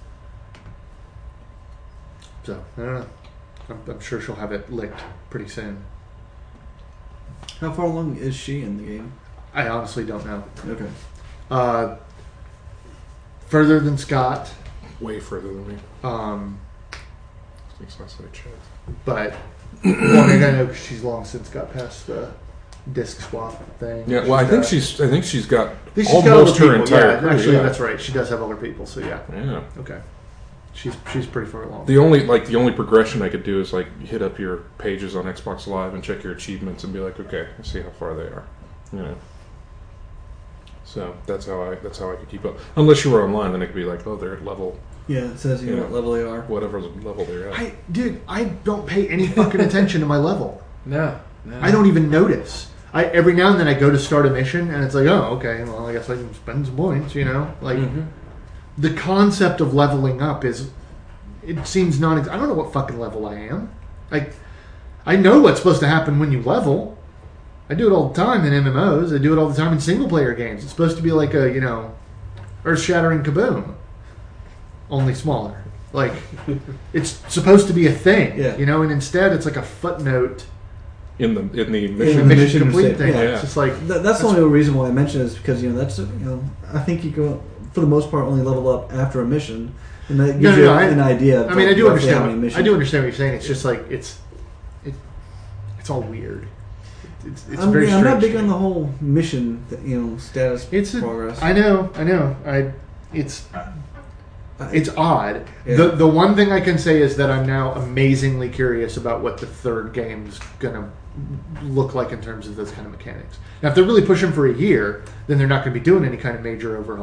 So I don't know. I'm, I'm sure she'll have it licked pretty soon. How far along is she in the game? I honestly don't know. Okay. Uh, further than Scott, Way further than me. um, Makes sense that I checked. but well, I mean, I know 'cause she's long since got past the disc swap thing. Yeah, well, I She's think got- she's. I think she's got I think she's got almost other her people. entire Yeah, crew. actually, yeah. that's right. She does have other people. So yeah, Yeah. okay. She's she's pretty far along. The only like the only progression I could do is like hit up your pages on Xbox Live and check your achievements and be like, okay, let's see how far they are. You know. So that's how I that's how I could keep up. Unless you were online, then it could be like, oh, they're at level Yeah, it says you know Yeah. what level they are. whatever level they're at. I dude, I don't pay any fucking attention to my level. No. no. I don't even notice. I every now and then I go to start a mission and it's like, oh, okay, well, I guess I can spend some points. You know, like. Mm-hmm. The concept of leveling up is, it seems non. I don't know what fucking level I am. Like, I know what's supposed to happen when you level. I do it all the time in M M Os. I do it all the time in single player games. It's supposed to be like a, you know, earth shattering kaboom, only smaller. Like, it's supposed to be a thing, Yeah. you know, and instead it's like a footnote. in the in the In mission. the Mission mission complete state- thing. yeah. It's just like Th- that's the only reason why I mention it is because you know that's you know I think you go for the most part only level up after a mission, and that gives No, no, you no, I- an idea. Of I mean, I like, do roughly how understand. many What, missions. I do understand what you're saying. It's just like it's, it, it's all weird. It's, it's I'm, very. yeah, I'm not strange. big on the whole mission, th- you know, status It's a, progress. I know. I know. I. It's. I- It's odd. Yeah. The the one thing I can say is that I'm now amazingly curious about what the third game's gonna look like in terms of those kind of mechanics. Now, if they're really pushing for a year, then they're not going to be doing any kind of major overhaul.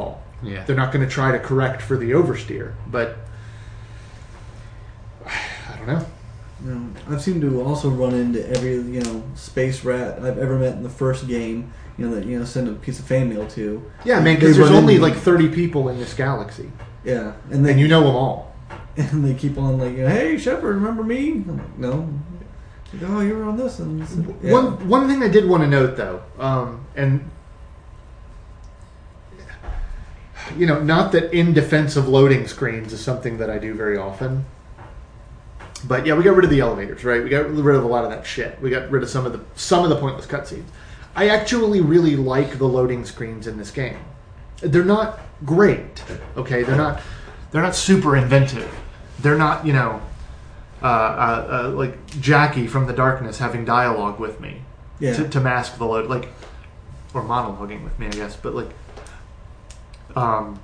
Yeah. They're not going to try to correct for the oversteer, but I don't know. You know, I've seemed to also run into every you know space rat I've ever met in the first game. You know that you know send a piece of fan mail to. Yeah, man, They because there's run only into- like thirty people in this galaxy, Yeah, and they and you know them all. and they keep on like, you know, hey Shepard, remember me? I'm like, no. Like, oh, you were on this and this. and- yeah. One one thing I did want to note though, um, and you know, not that in defense of loading screens is something that I do very often, but yeah, we got rid of the elevators, right? We got rid of a lot of that shit. We got rid of some of the some of the pointless cutscenes. I actually really like the loading screens in this game. They're not great, okay? They're not they're not super inventive. They're not, you know, uh, uh, uh, like Jackie from The Darkness having dialogue with me Yeah. to, to mask the load, like, or monologuing with me, I guess. But like, um,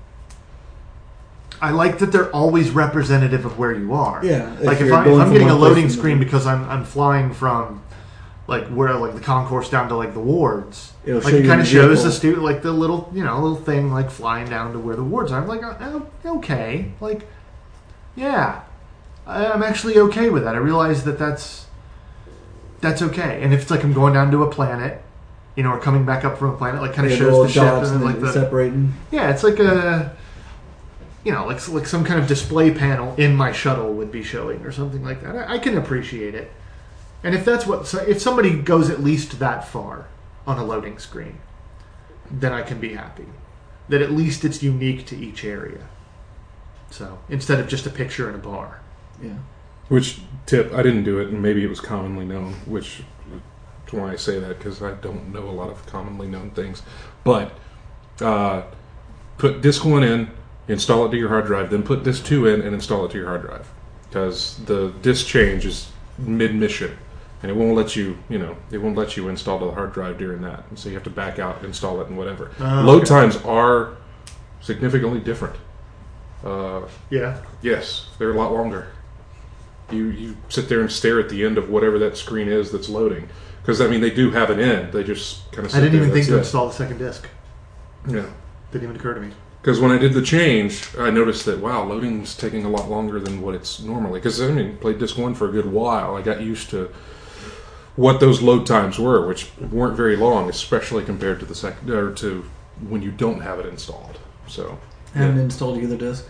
I like that they're always representative of where you are. Yeah, if like if, you're I, if going I'm from getting a one place loading to screen another. because I'm I'm flying from like where like the concourse down to like the wards. It'll Like show it you kind of the shows vehicle. the stu like the little you know little thing like flying down to where the wards are. I'm like, oh, okay, like yeah, I- I'm actually okay with that. I realize that that's that's okay. And if it's like I'm going down to a planet, you know, or coming back up from a planet, like kind of Yeah, the shows little the ship dots and then and like then the separating. yeah, it's like a you know like like some kind of display panel in my shuttle would be showing or something like that. I, I can appreciate it. And if that's what, so if somebody goes at least that far on a loading screen, then I can be happy. That at least it's unique to each area. So, instead of just a picture in a bar. Yeah. Which tip? I didn't do it, and maybe it was commonly known. Which is why I say that, because I don't know a lot of commonly known things. But uh, put disk one in, install it to your hard drive, then put disk two in and install it to your hard drive, because the disk change is mid mission. And it won't let you, you know, it won't let you install to the hard drive during that. And so you have to back out, install it, and whatever. Oh, Load okay. times are significantly different. Uh, Yeah. yes, they're a lot longer. You you sit there and stare at the end of whatever that screen is that's loading. Because, I mean, they do have an end. They just kind of sit I didn't there, even think that's to it. install the second disc. Yeah. Didn't even occur to me. Because when I did the change, I noticed that, wow, loading's taking a lot longer than what it's normally. Because, I mean, played disc one for a good while. I got used to what those load times were, which weren't very long, especially compared to the second or to when you don't have it installed. So I haven't yeah. installed either disc.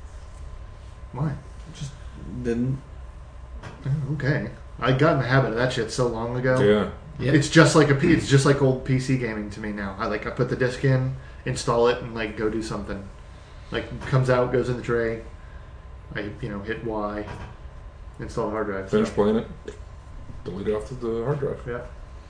Why? Didn't. Oh, okay. I got in the habit of that shit so long ago. yeah, Yep. It's just like a P. It's just like old P C gaming to me now. I like I put the disc in, install it, and like go do something. Like comes out, goes in the tray. I you know hit Y, install the hard drive. finish So, playing it, delete it off to the hard drive. yeah.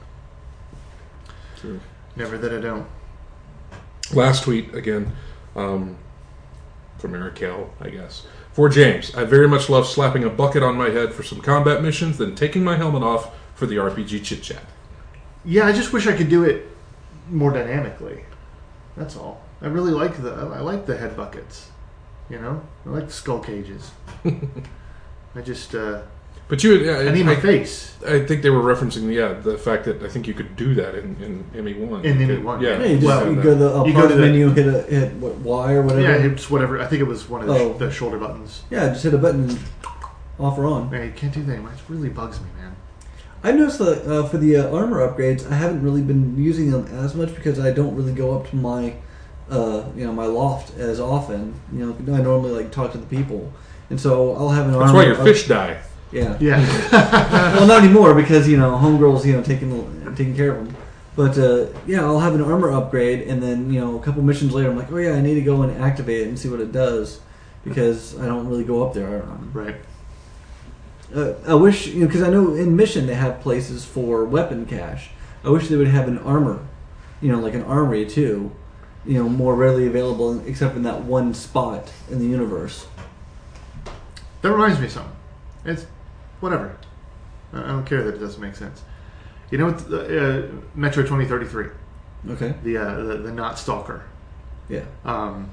So, Never that I don't. last tweet again um, from Eric Kell, I guess. For James, I very much love slapping a bucket on my head for some combat missions, then taking my helmet off for the R P G chit chat. Yeah, I just wish I could do it more dynamically. That's all. I really like the I like the head buckets. You know, I like the skull cages. I just uh, But you, yeah, I need my face. I think they were referencing, yeah, the fact that I think you could do that in, in M E one. In You M E could- one, yeah. Yeah, you just Well, you go to the uh, you go pause to the- menu, hit a hit what, Y or whatever. Yeah, it's whatever. I think it was one of the, Oh. the shoulder buttons. Yeah, just hit a button and off or on. Man, you can't do that anymore. It really bugs me, man. I noticed that uh, for the uh, armor upgrades, I haven't really been using them as much because I don't really go up to my, uh, you know, my loft as often. You know, I normally like talk to the people, and so I'll have an That's armor. why your up- fish die. Yeah. Yeah. Well, not anymore because you know homegirls, you know, taking taking care of them. But uh, yeah, I'll have an armor upgrade, and then you know a couple missions later, I'm like, oh yeah, I need to go and activate it and see what it does because I don't really go up there. Um, Right. Uh, I wish, you know, because I know in Mission they have places for weapon cache. I wish they would have an armor, you know, like an armory too, you know, more readily available except in that one spot in the universe. That reminds me of something. It's whatever. I I don't care that it doesn't make sense. You know what? The, uh, Metro twenty thirty-three, Okay. the uh, the, the not stalker. Yeah. Um,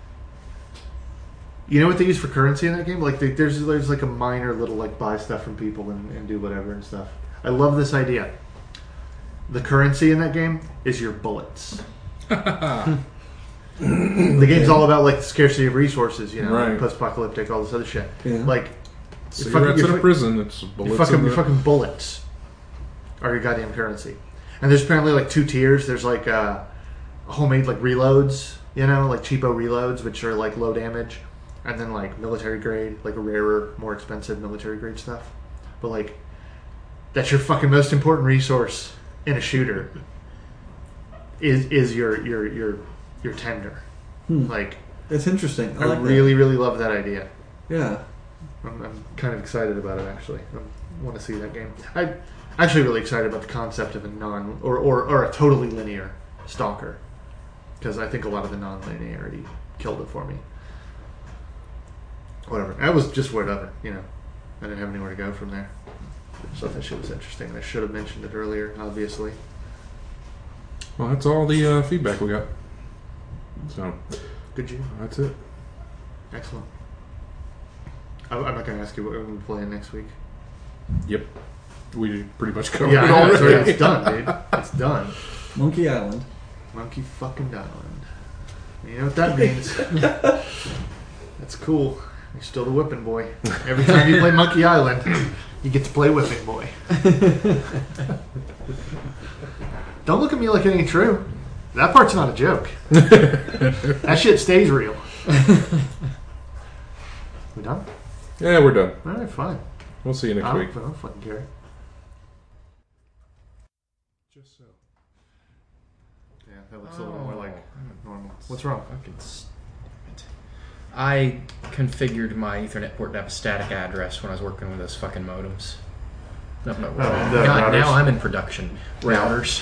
you know what they use for currency in that game? Like they, there's there's like a minor little like buy stuff from people and, and do whatever and stuff. I love this idea. The currency in that game is your bullets. the game's all about like the scarcity of resources, you know, Right. post-apocalyptic, all this other shit. Yeah. Like So you're you're fucking, in you're a prison. It's Your bullets. fucking, in your the- fucking bullets are your goddamn currency. And there's apparently like two tiers. There's like uh, homemade like reloads, you know, like cheapo reloads, which are like low damage, and then like military grade, like rarer, more expensive military grade stuff. But like, that's your fucking most important resource in a shooter. Is is your your your your tender? Hmm. Like, It's interesting. I, I, like really really love that idea. that. Yeah. I'm, I'm kind of excited about it, actually. I want to see that game. I'm actually really excited about the concept of a non or, or, or a totally linear Stalker, because I think a lot of the non-linearity killed it for me. Whatever. I was just whatever, you know. I didn't have anywhere to go from there. I just thought that shit was interesting. I should have mentioned it earlier, obviously. Well, that's all the uh, feedback we got. So Good job. that's it. Excellent. I- I'm not going to ask you what we're going to be playing next week. Yep. We pretty much covered Yeah, it I know, it's, already. it's done, dude. It's done. Monkey Island. Monkey fucking Island. You know what that means? That's cool. You're still the whipping boy. Every time you play Monkey Island, you get to play whipping boy. Don't look at me like it ain't true. That part's not a joke. That shit stays real. We done? Yeah, we're done. All right, fine. We'll see you next I week. don't, I don't fucking care. Just so. Yeah, that looks a little more like normal. What's wrong? Fucking stupid. I configured my Ethernet port to have a static address when I was working with those fucking modems. No, no, Oh, the God, routers. now I'm in production. Routers.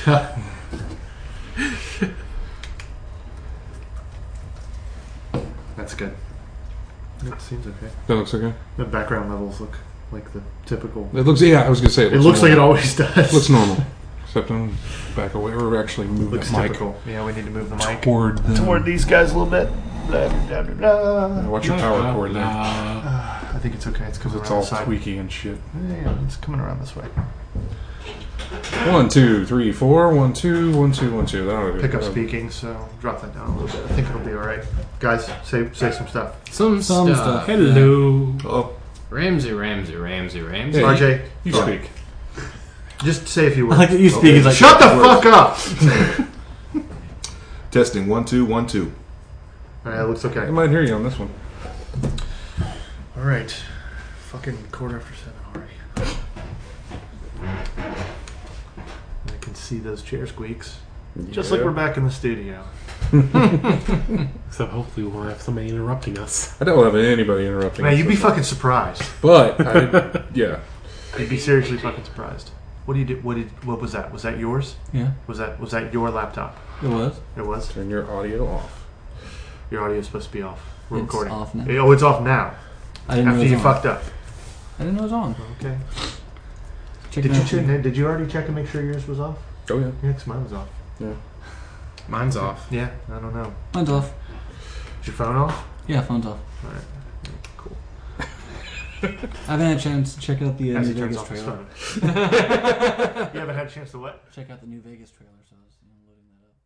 That's good. It seems okay. That looks okay. The background levels look like the typical. It looks. Yeah, I was gonna say it It looks, looks like it normal. always does. It looks normal. Except I'm back away. We're actually moving Looks that mic typical. Yeah, we need to move the mic toward the, toward these guys a little bit. Blah, blah, blah, blah. Watch your power cord there. I think it's okay. It's coming It's around all the side. tweaky and shit. Yeah, it's coming around this way. One, two, three, four. One, two, one, two, one, two. That'll do. Pick up That'll- speaking, so drop that down a little bit. I think it'll be all right. Guys, say say some stuff. Some, Some stuff. stuff. Hello. Oh, Ramsey, Ramsey, Ramsey, Ramsey. Yeah, R J, you go. speak. Just say a few I words. like that you speak. He's like, Shut the fuck up! Testing one two one two. All right, that looks okay. I might hear you on this one. All right, fucking quarter after seven already. I can see those chair squeaks. Just like Yeah. we're back in the studio. So hopefully we won't have somebody interrupting us. I don't have anybody interrupting. Man, us you'd be so far. fucking surprised. But I, yeah, You'd be seriously fucking surprised. What do you do? What did? What was that? Was that yours? yeah, Was that was that your laptop? it was. It was. turn your audio off. Your audio is supposed to be off. We're It's recording. off now. Oh, it's off now. I didn't know After it was you on. fucked up. I didn't know it was on. Okay. Check Did it you out. check? Did you already check and make sure yours was off? Oh yeah. Yeah, 'cause mine was off. Mine's off. Yeah, I don't know. Mine's off. Is your phone off? Yeah, phone's off. All right. Cool. I haven't had a chance to check out the uh, As new he turns Vegas off his trailer. phone. You haven't had a chance to what? Check out the new Vegas trailer, so I was you know, loading that up.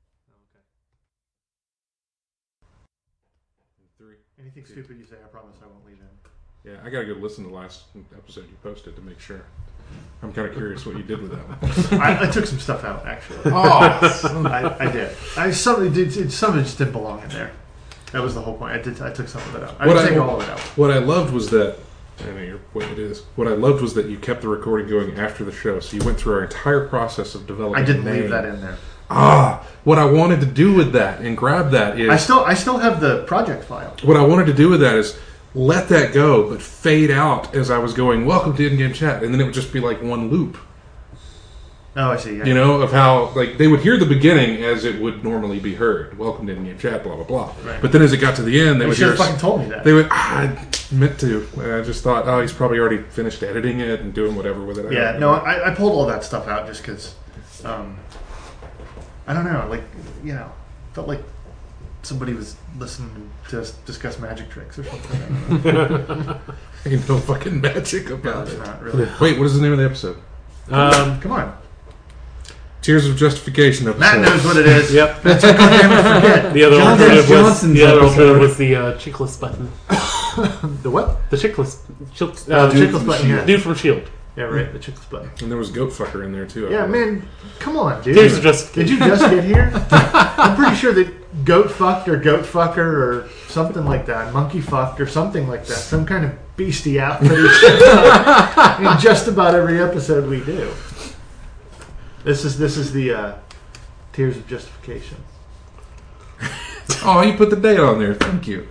Three. Anything stupid you say, I promise I won't leave in. Yeah, I gotta go listen to the last episode you posted to make sure. I'm kind of curious what you did with that one. I, I took some stuff out actually. Oh, I, I did. I some it, did- it, some of it just didn't belong in there. That was the whole point. I did. I took some of it out. I What didn't I- take all of it out. what I loved was that. I know you're, what it is. What I loved was that you kept the recording going after the show, so you went through our entire process of developing. I didn't a name. leave that in there. Ah, what I wanted to do with that and grab that is I still I still have the project file. what I wanted to do with that is let that go, but fade out as I was going. Welcome to in-game chat, and then it would just be like one loop. Oh, I see. Yeah. You know, of how, like, they would hear the beginning as it would normally be heard. Welcome to in-game chat, blah, blah, blah. Right. But then as it got to the end, they you would should hear... have fucking told me that. They would... Ah, I meant to. I just thought, oh, he's probably already finished editing it and doing whatever with it. I Yeah, don't no, know. I, I pulled all that stuff out just because, um, I don't know, like, you know, felt like somebody was listening to us discuss magic tricks or something. Ain't no fucking magic No, about it's it. not really. Wait, what is the name of the episode? Um, Come on. Tears of Justification episode. Matt knows what it is. Yep. That's a goddamn forget. The other John alternative was Johnson's the other episode. alternative was the uh, chickless button. The what? The chickless, chick, Uh, uh, the dude, chickless button, yeah. dude from Shield. Yeah, right. The chickless button. And there was Goat Fucker in there, too. I Yeah, believe. man. Come on, dude. Tears of Justification. Did you just get here? I'm pretty sure that goat fucked or goat fucker or something like that, monkey fucked or something like that, some kind of beastie outfit in just about every episode we do. This is this is the uh, Tears of Justification. Oh, you put the date on there. Thank you.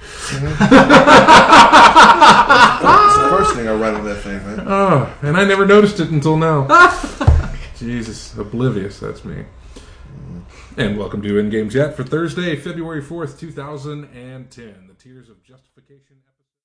That's the first thing I write on that thing, man. Oh, and I never noticed it until now. Jesus, oblivious, that's me. And welcome to In Games Yet for Thursday, February fourth, two thousand ten. The Tears of Justification episode.